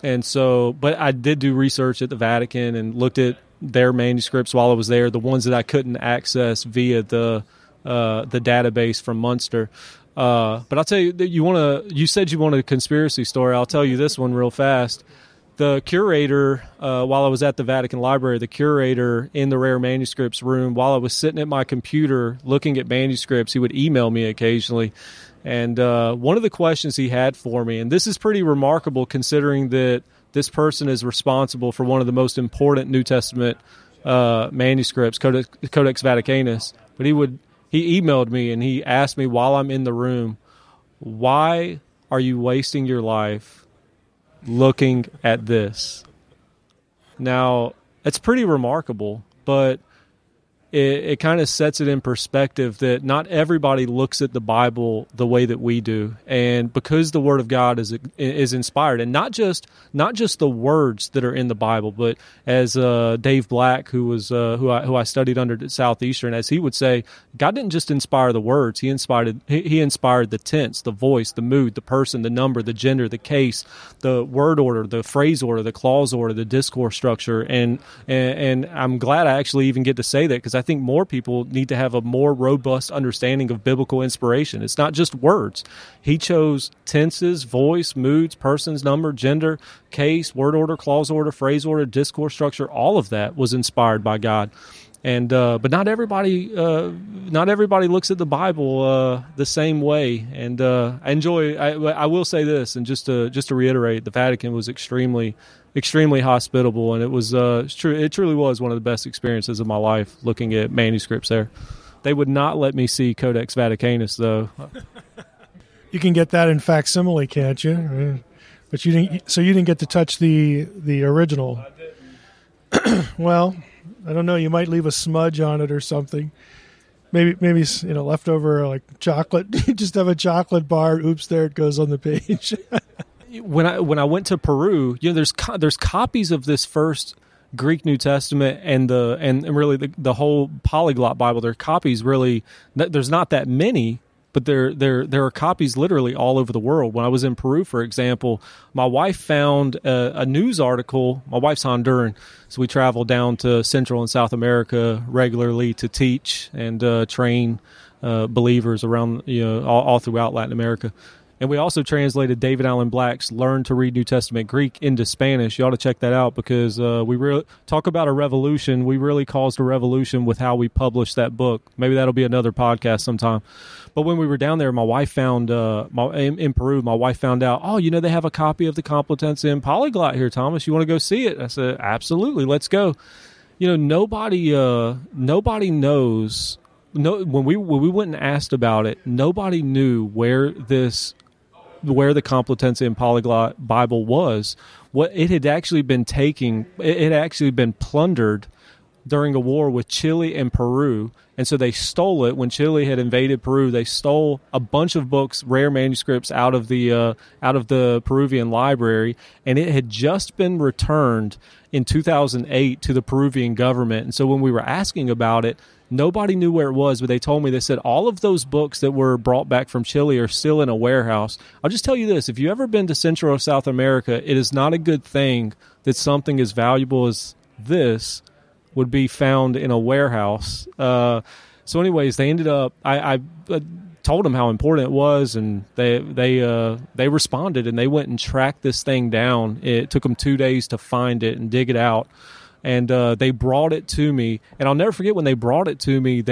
E: I did do research at the Vatican and looked at their manuscripts while I was there, the ones that I couldn't access via the database from Munster. But I'll tell you that you said you wanted a conspiracy story. I'll tell you this one real fast. The curator, while I was at the Vatican Library, the curator in the rare manuscripts room, while I was sitting at my computer looking at manuscripts, he would email me occasionally. And one of the questions he had for me, and this is pretty remarkable considering that this person is responsible for one of the most important New Testament manuscripts, Codex Vaticanus. But he emailed me and he asked me while I'm in the room, why are you wasting your life looking at this? Now, it's pretty remarkable, but it kind of sets it in perspective that not everybody looks at the Bible the way that we do. And because the Word of God is inspired, and not just the words that are in the Bible, but as Dave Black, who I studied under at Southeastern, as he would say, God didn't just inspire the words; He inspired the tense, the voice, the mood, the person, the number, the gender, the case, the word order, the phrase order, the clause order, the discourse structure. And I'm glad I actually even get to say that, because I think more people need to have a more robust understanding of biblical inspiration. It's not just words. He chose tenses, voice, moods, persons, number, gender, case, word order, clause order, phrase order, discourse structure. All of that was inspired by God. And but not everybody looks at the Bible the same way. And I will say this, and just to reiterate, the Vatican was extremely hospitable, and it was true. It truly was one of the best experiences of my life looking at manuscripts there. They would not let me see Codex Vaticanus, though.
C: You can get that in facsimile, can't you? But you didn't get to touch the original. Well, I don't know. You might leave a smudge on it or something. Maybe leftover like chocolate. You just have a chocolate bar. Oops, there it goes on the page.
E: When I went to Peru, there's copies of this first Greek New Testament and really the whole Polyglot Bible. There are copies really. There's not that many, but there are copies literally all over the world. When I was in Peru, for example, my wife found a news article. My wife's Honduran, so we travel down to Central and South America regularly to teach and train believers around all throughout Latin America. And we also translated David Allen Black's Learn to Read New Testament Greek into Spanish. You ought to check that out because we really talk about a revolution. We really caused a revolution with how we published that book. Maybe that'll be another podcast sometime. But when we were down there, my wife found, in Peru, my wife found out, they have a copy of the Complutense in Polyglot here, Thomas. You want to go see it? I said, absolutely, let's go. Nobody knows. No, when we went and asked about it, nobody knew where the Complutense in Polyglot Bible was. What it had actually been it had actually been plundered during a war with Chile and Peru, and so they stole it when Chile had invaded Peru. They stole a bunch of books, rare manuscripts, out of the Peruvian library, and it had just been returned in 2008 to the Peruvian government. And so when we were asking about it, nobody knew where it was, but they told me, they said all of those books that were brought back from Chile are still in a warehouse. I'll just tell you this, if you've ever been to Central or South America, it is not a good thing that something as valuable as this would be found in a warehouse. So anyways, they ended up, I told them how important it was, and they responded, and they went and tracked this thing down. It took them 2 days to find it and dig it out. And they brought it to me, and I'll never forget when they brought it to me.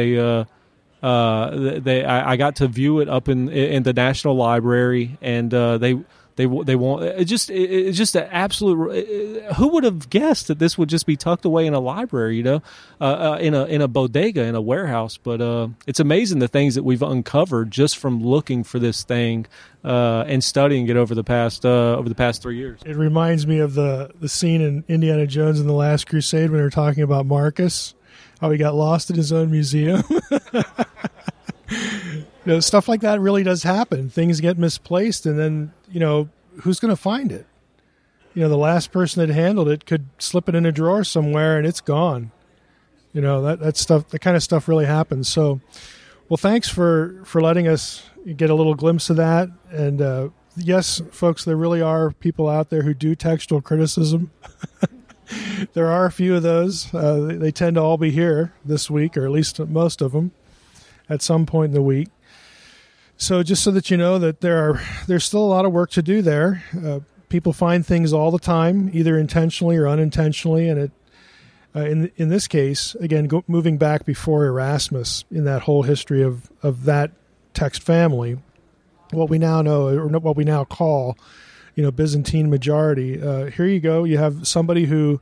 E: I got to view it up in the National Library, and they want it's just an absolute. Who would have guessed that this would just be tucked away in a library, in a bodega, in a warehouse? But it's amazing the things that we've uncovered just from looking for this thing and studying it over the past 3 years.
C: It reminds me of the scene in Indiana Jones and the Last Crusade when they're talking about Marcus, how he got lost in his own museum. Stuff like that really does happen. Things get misplaced, and then, who's going to find it? The last person that handled it could slip it in a drawer somewhere, and it's gone. That kind of stuff really happens. So, well, thanks for letting us get a little glimpse of that. And yes, folks, there really are people out there who do textual criticism. There are a few of those. They tend to all be here this week, or at least most of them, at some point in the week. So just so that you know that there's still a lot of work to do there. People find things all the time, either intentionally or unintentionally, and in this case, again, moving back before Erasmus, in that whole history of that text family, what we now know, or what we now call, Byzantine majority. Here you go. You have somebody who,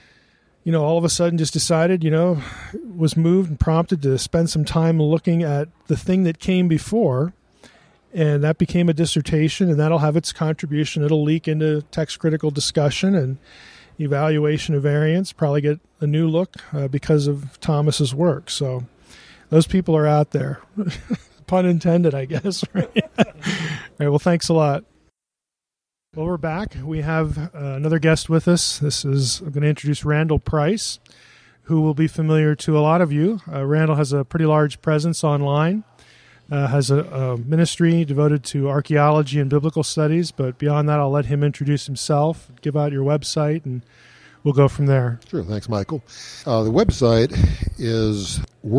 C: all of a sudden just decided, was moved and prompted to spend some time looking at the thing that came before, and that became a dissertation, and that'll have its contribution. It'll leak into text critical discussion and evaluation of variants, probably get a new look because of Thomas's work. So those people are out there. Pun intended, I guess. Right? All right, well, thanks a lot. Well, we're back. We have another guest with us. I'm going to introduce Randall Price, who will be familiar to a lot of you. Randall has a pretty large presence online, has a ministry devoted to archaeology and biblical studies, but beyond that, I'll let him introduce himself, give out your website, and we'll go from there.
F: Sure. Thanks, Michael. The website is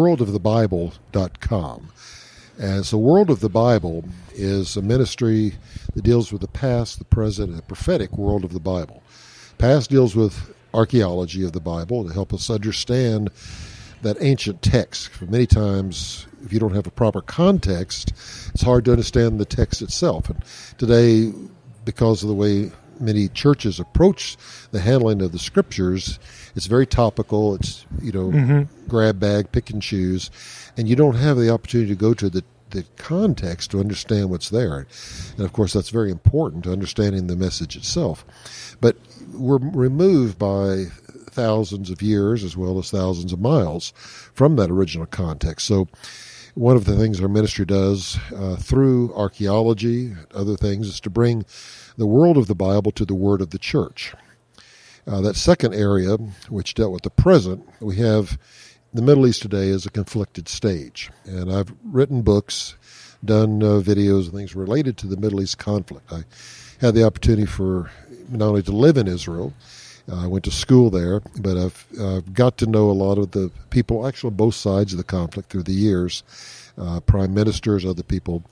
F: worldofthebible.com. And so World of the Bible is a ministry that deals with the past, the present, and the prophetic world of the Bible. Past deals with archaeology of the Bible to help us understand that ancient text. For many times, if you don't have a proper context, it's hard to understand the text itself. And today, because of the way many churches approach the handling of the scriptures, it's very topical. It's, grab bag, pick and choose, and you don't have the opportunity to go to the context to understand what's there. And of course, that's very important to understanding the message itself. But we're removed by thousands of years as well as thousands of miles from that original context. So one of the things our ministry does through archaeology and other things is to bring the world of the Bible to the word of the church. That second area, which dealt with the present, we have the Middle East today is a conflicted stage. And I've written books, done videos and things related to the Middle East conflict. I had the opportunity for not only to live in Israel, I went to school there, but I've got to know a lot of the people, actually on both sides of the conflict through the years, prime ministers, other people.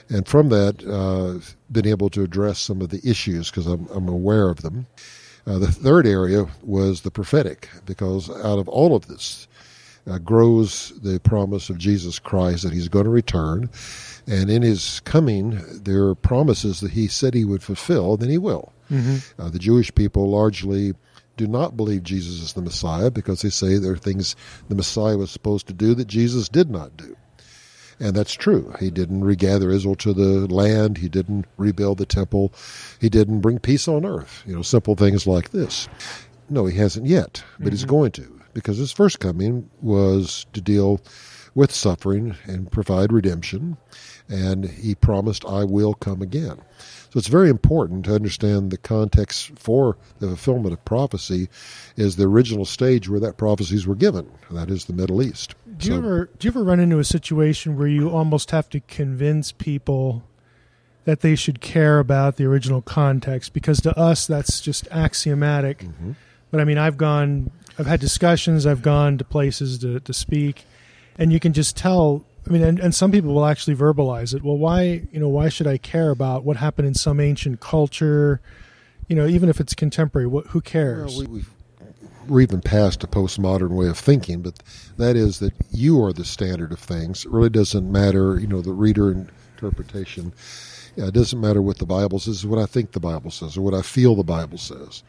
F: And from that, been able to address some of the issues because I'm aware of them. The third area was the prophetic, because out of all of this grows the promise of Jesus Christ that he's going to return. And in his coming, there are promises that he said he would fulfill, and then he will. Mm-hmm. The Jewish people largely do not believe Jesus is the Messiah because they say there are things the Messiah was supposed to do that Jesus did not do. And that's true. He didn't regather Israel to the land. He didn't rebuild the temple. He didn't bring peace on earth. Simple things like this. No, he hasn't yet, but he's going to, because his first coming was to deal with suffering and provide redemption. And he promised, I will come again. So it's very important to understand the context for the fulfillment of prophecy is the original stage where that prophecies were given. And that is the Middle East.
C: Do you ever run into a situation where you almost have to convince people that they should care about the original context? Because to us, that's just axiomatic. Mm-hmm. But I mean, I've had discussions, I've gone to places to speak, and you can just tell. I mean, and some people will actually verbalize it. Well, why should I care about what happened in some ancient culture? Even if it's contemporary, who cares?
F: Well, we're even past a postmodern way of thinking, but that is that you are the standard of things. It really doesn't matter, the reader interpretation. It doesn't matter what the Bible says, what I think the Bible says, or what I feel the Bible says.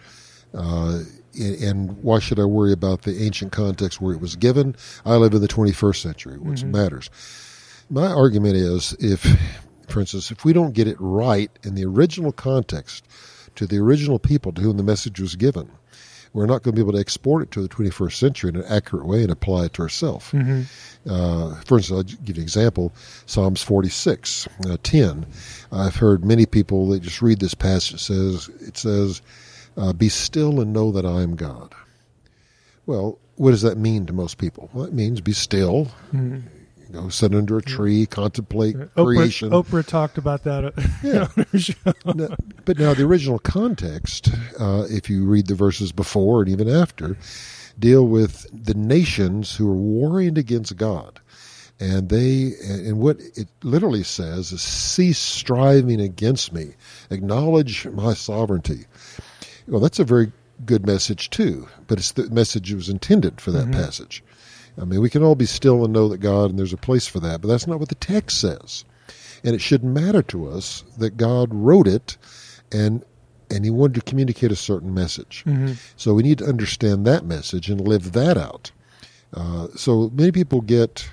F: And why should I worry about the ancient context where it was given? I live in the 21st century, which matters. My argument is, for instance, if we don't get it right in the original context to the original people to whom the message was given, we're not going to be able to export it to the 21st century in an accurate way and apply it to ourselves. Mm-hmm. For instance, I'll give you an example, Psalms 46, 10. I've heard many people that just read this passage. It says, be still and know that I am God. Well, what does that mean to most people? Well, it means be still, sit under a tree, contemplate creation.
C: Oprah talked about that on her show.
F: But now the original context, if you read the verses before and even after, deal with the nations who are warring against God. And what it literally says is, cease striving against me, acknowledge my sovereignty. Well, that's a very good message, too, but it's the message that was intended for that passage. I mean, we can all be still and know that God, and there's a place for that, but that's not what the text says. And it shouldn't matter to us that God wrote it, and he wanted to communicate a certain message. Mm-hmm. So we need to understand that message and live that out. So many people get,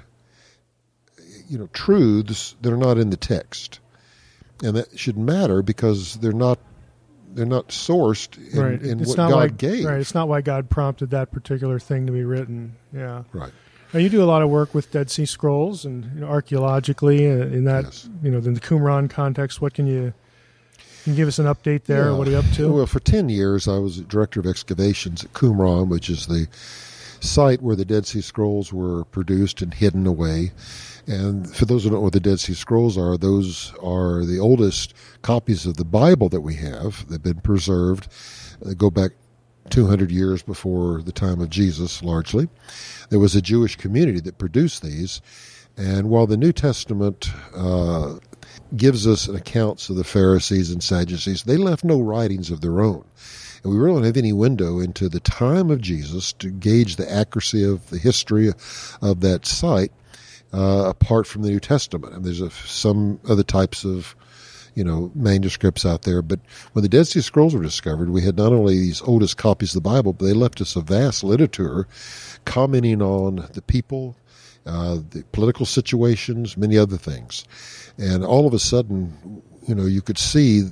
F: truths that are not in the text. And that should matter because they're not sourced in what God gave.
C: Right. It's not why God prompted that particular thing to be written. Yeah.
F: Right.
C: Now, you do a lot of work with Dead Sea Scrolls and archaeologically in that,
F: yes.
C: In the Qumran context. What can you give us an update there?
F: Yeah.
C: What are you up to?
F: Well, for 10 years, I was director of excavations at Qumran, which is the site where the Dead Sea Scrolls were produced and hidden away. And for those who don't know what the Dead Sea Scrolls are, those are the oldest copies of the Bible that we have. They've been preserved. They go back 200 years before the time of Jesus, largely. There was a Jewish community that produced these. And while the New Testament gives us accounts of the Pharisees and Sadducees, they left no writings of their own. And we really don't have any window into the time of Jesus to gauge the accuracy of the history of that site. Apart from the New Testament. And there's some other types of, manuscripts out there. But when the Dead Sea Scrolls were discovered, we had not only these oldest copies of the Bible, but they left us a vast literature commenting on the people, the political situations, many other things. And all of a sudden, you could see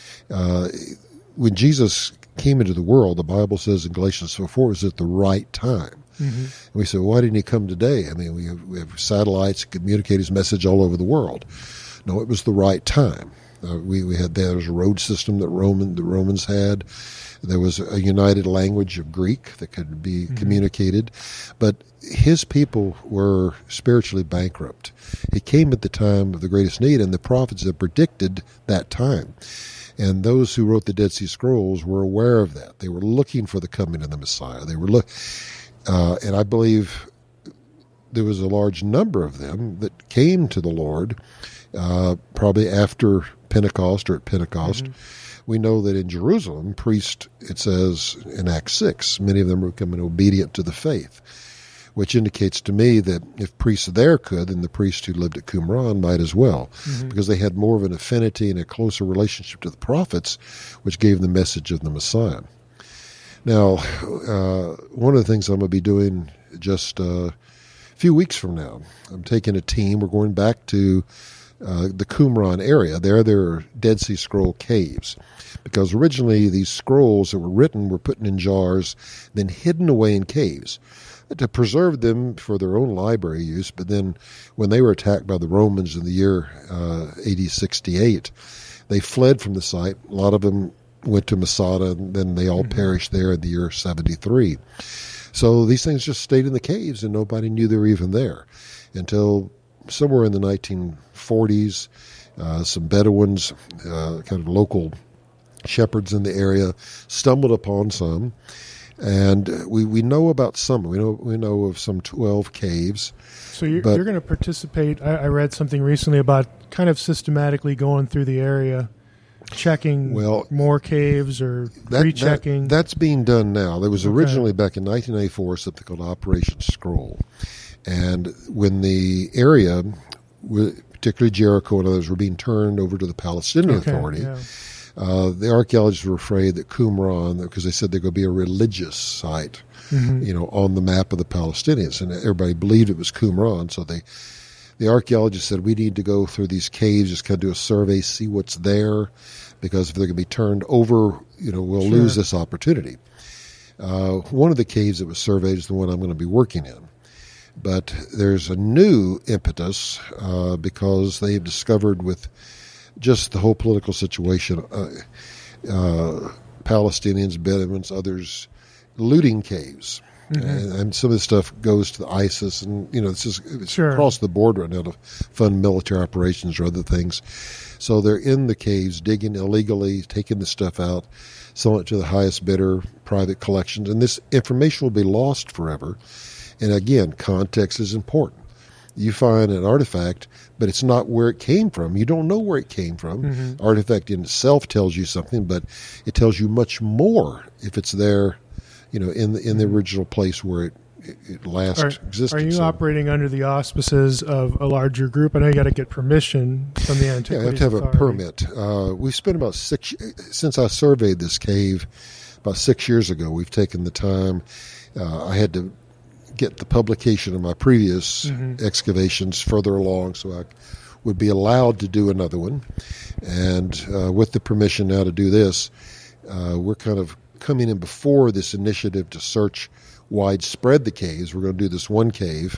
F: when Jesus came into the world, the Bible says in Galatians 4:4, it was at the right time. Mm-hmm. And we said, why didn't he come today? I mean, we have satellites that communicate his message all over the world. No, it was the right time. There was a road system that the Romans had. There was a united language of Greek that could be communicated. But his people were spiritually bankrupt. He came at the time of the greatest need, and the prophets had predicted that time. And those who wrote the Dead Sea Scrolls were aware of that. They were looking for the coming of the Messiah. They were and I believe there was a large number of them that came to the Lord probably after Pentecost or at Pentecost. We know that in Jerusalem, priests, it says in Acts 6, many of them were becoming obedient to the faith, which indicates to me that if priests there could, then the priests who lived at Qumran might as well, because they had more of an affinity and a closer relationship to the prophets, which gave the message of the Messiah. Now, one of the things I'm going to be doing just a few weeks from now, I'm taking a team. We're going back to the Qumran area. There are Dead Sea Scroll caves, because originally these scrolls that were written were put in jars, then hidden away in caves to preserve them for their own library use. But then when they were attacked by the Romans in the year AD 68, they fled from the site. A lot of them went to Masada, and then they all perished there in the year 73. So these things just stayed in the caves, and nobody knew they were even there until somewhere in the 1940s. Some Bedouins, kind of local shepherds in the area, stumbled upon some, and we know about some. We know of some 12 caves.
C: So you're going to participate. I read something recently about kind of systematically going through the area, checking more caves or pre-checking.
F: That's being done now. There was originally back in 1984 something called Operation Scroll. And when the area, particularly Jericho and others, were being turned over to the Palestinian Authority, the archaeologists were afraid that Qumran, because they said they're going to be a religious site, on the map of the Palestinians. And everybody believed it was Qumran, so the archaeologists said, we need to go through these caves, just kind of do a survey, see what's there, because if they're going to be turned over, we'll lose this opportunity. One of the caves that was surveyed is the one I'm going to be working in. But there's a new impetus because they have discovered, with just the whole political situation, Palestinians, Bedouins, others looting caves. And some of this stuff goes to the ISIS, and it's across the board right now to fund military operations or other things. So they're in the caves, digging illegally, taking the stuff out, selling it to the highest bidder, private collections, and this information will be lost forever. And again, context is important. You find an artifact, but it's not where it came from. You don't know where it came from. Artifact in itself tells you something, but it tells you much more if it's there, in the original place where it last existed.
C: Are you operating under the auspices of a larger group? I know you got to get permission from the Antiquities
F: Yeah, you have to have
C: Authority.
F: a permit. We spent about since I surveyed this cave about 6 years ago, we've taken the time. I had to get the publication of my previous excavations further along so I would be allowed to do another one. And with the permission now to do this, we're kind of coming in before this initiative to search widespread the caves. We're going to do this one cave.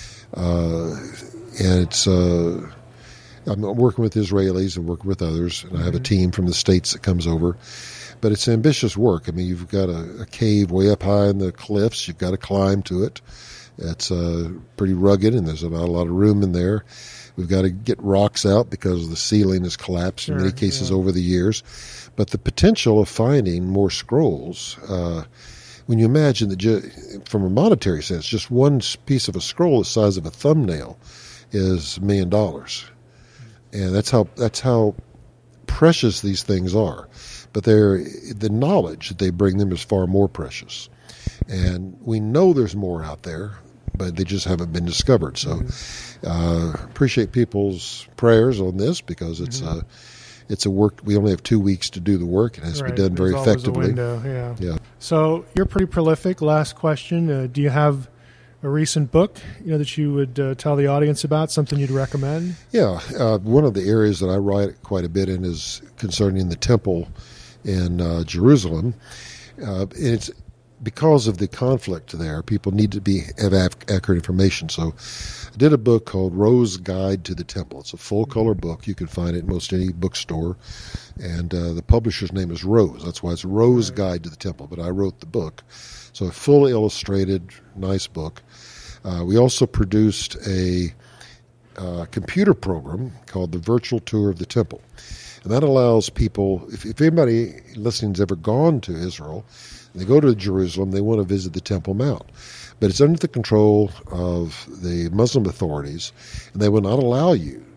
F: And it's I'm working with Israelis and working with others, and I have a team from the States that comes over. But it's ambitious work. I mean, you've got a cave way up high in the cliffs. You've got to climb to it. It's pretty rugged, and there's not a lot of room in there. We've got to get rocks out because the ceiling has collapsed in many cases over the years. But the potential of finding more scrolls, when you imagine that from a monetary sense, just one piece of a scroll the size of a thumbnail is $1 million. And that's how precious these things are. But the knowledge that they bring them is far more precious. And we know there's more out there, but they just haven't been discovered. So appreciate people's prayers on this, because it's a work. We only have 2 weeks to do the work. It has to be done very effectively.
C: Yeah. So you're pretty prolific. Last question. Do you have a recent book that you would tell the audience about, something you'd recommend?
F: Yeah. One of the areas that I write quite a bit in is concerning the temple in Jerusalem. It's because of the conflict there. People need to have accurate information. So I did a book called Rowe's Guide to the Temple. It's a full-color book. You can find it in most any bookstore. And the publisher's name is Rose. That's why it's Rowe's Guide to the Temple. But I wrote the book. So a fully illustrated, nice book. We also produced a computer program called the Virtual Tour of the Temple. And that allows people, if anybody listening has ever gone to Israel, they go to Jerusalem, they want to visit the Temple Mount. But it's under the control of the Muslim authorities, and they will not allow you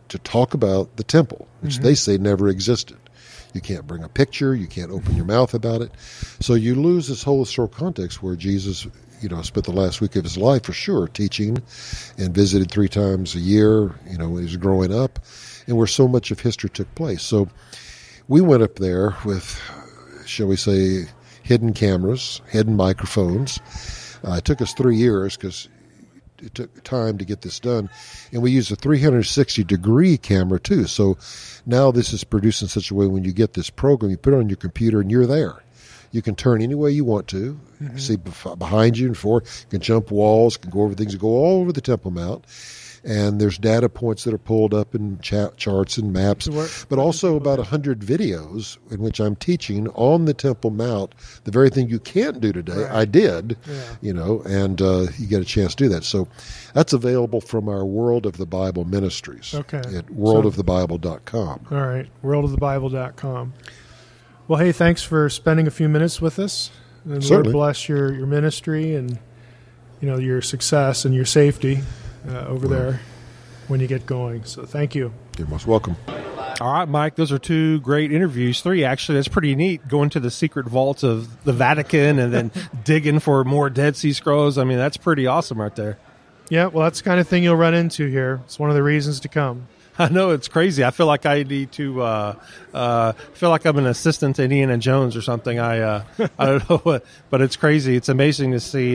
F: to talk about the temple, which they say never existed. You can't bring a picture. You can't open your mouth about it. So you lose this whole historical context where Jesus, spent the last week of his life for sure teaching and visited 3 times a year, when he was growing up, and where so much of history took place. So we went up there with, shall we say, hidden cameras, hidden microphones. It took us 3 years because it took time to get this done. And we used a 360-degree camera, too. So now this is produced in such a way when you get this program, you put it on your computer and you're there. You can turn any way you want to. You see behind you and forward. You can jump walls, can go over things, go all over the Temple Mount. And there's data points that are pulled up in charts and maps, but also about 100 videos in which I'm teaching on the Temple Mount, the very thing you can't do today. Right. I did, and you get a chance to do that. So that's available from our World of the Bible Ministries at worldofthebible.com.
C: All right, worldofthebible.com. Well, hey, thanks for spending a few minutes with us. And
F: Certainly.
C: Lord bless your ministry and your success and your safety over there when you get going. So thank you.
F: You're most welcome.
B: All right, Mike, those are 2 great interviews. 3, actually. That's pretty neat, going to the secret vaults of the Vatican and then digging for more Dead Sea Scrolls. I mean, that's pretty awesome right there.
C: Yeah, well, that's the kind of thing you'll run into here. It's one of the reasons to come.
B: I know, it's crazy. I feel like I need to feel like I'm an assistant to Indiana Jones or something. I don't know what, but it's crazy. It's amazing to see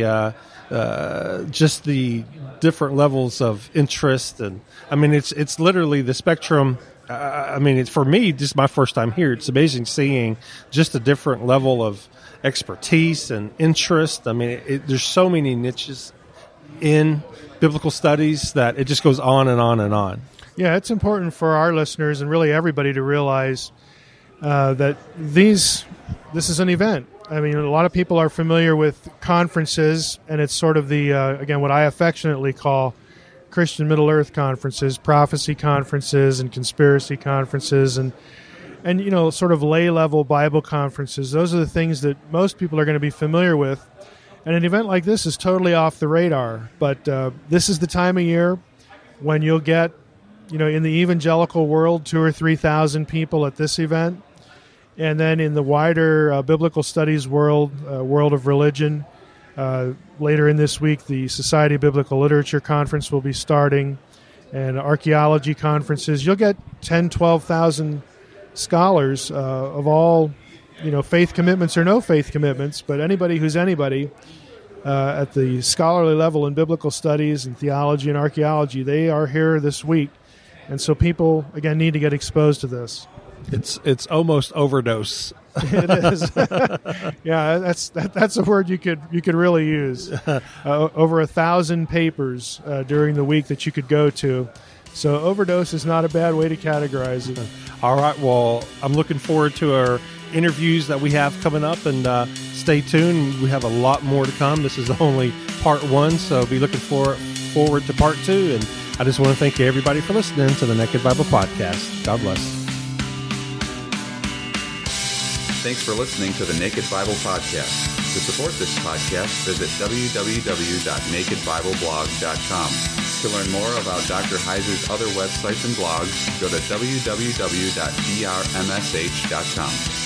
B: just the different levels of interest, and I mean, it's literally the spectrum. I mean, it's, for me, this is my first time here. It's amazing seeing just a different level of expertise and interest. I mean, there's so many niches in biblical studies that it just goes on and on and on.
C: Yeah, it's important for our listeners and really everybody to realize that this is an event. I mean, a lot of people are familiar with conferences, and it's sort of the, again, what I affectionately call Christian Middle Earth conferences, prophecy conferences, and conspiracy conferences, and sort of lay-level Bible conferences. Those are the things that most people are going to be familiar with. And an event like this is totally off the radar. But this is the time of year when you'll get, in the evangelical world, 2,000 or 3,000 people at this event. And then in the wider biblical studies world of religion, later in this week, the Society of Biblical Literature Conference will be starting, and archaeology conferences. You'll get 10,000, 12,000 scholars of all, faith commitments or no faith commitments, but anybody who's anybody at the scholarly level in biblical studies and theology and archaeology. They are here this week. And so people, again, need to get exposed to this.
B: It's almost overdose.
C: It is. Yeah, that's a word you could really use. Over 1,000 papers during the week that you could go to. So overdose is not a bad way to categorize it.
B: All right. Well, I'm looking forward to our interviews that we have coming up, and stay tuned. We have a lot more to come. This is only part 1, so be looking forward to part 2. And I just want to thank everybody for listening to the Naked Bible Podcast. God bless.
G: Thanks for listening to the Naked Bible Podcast. To support this podcast, visit www.nakedbibleblog.com. To learn more about Dr. Heiser's other websites and blogs, go to www.drmsh.com.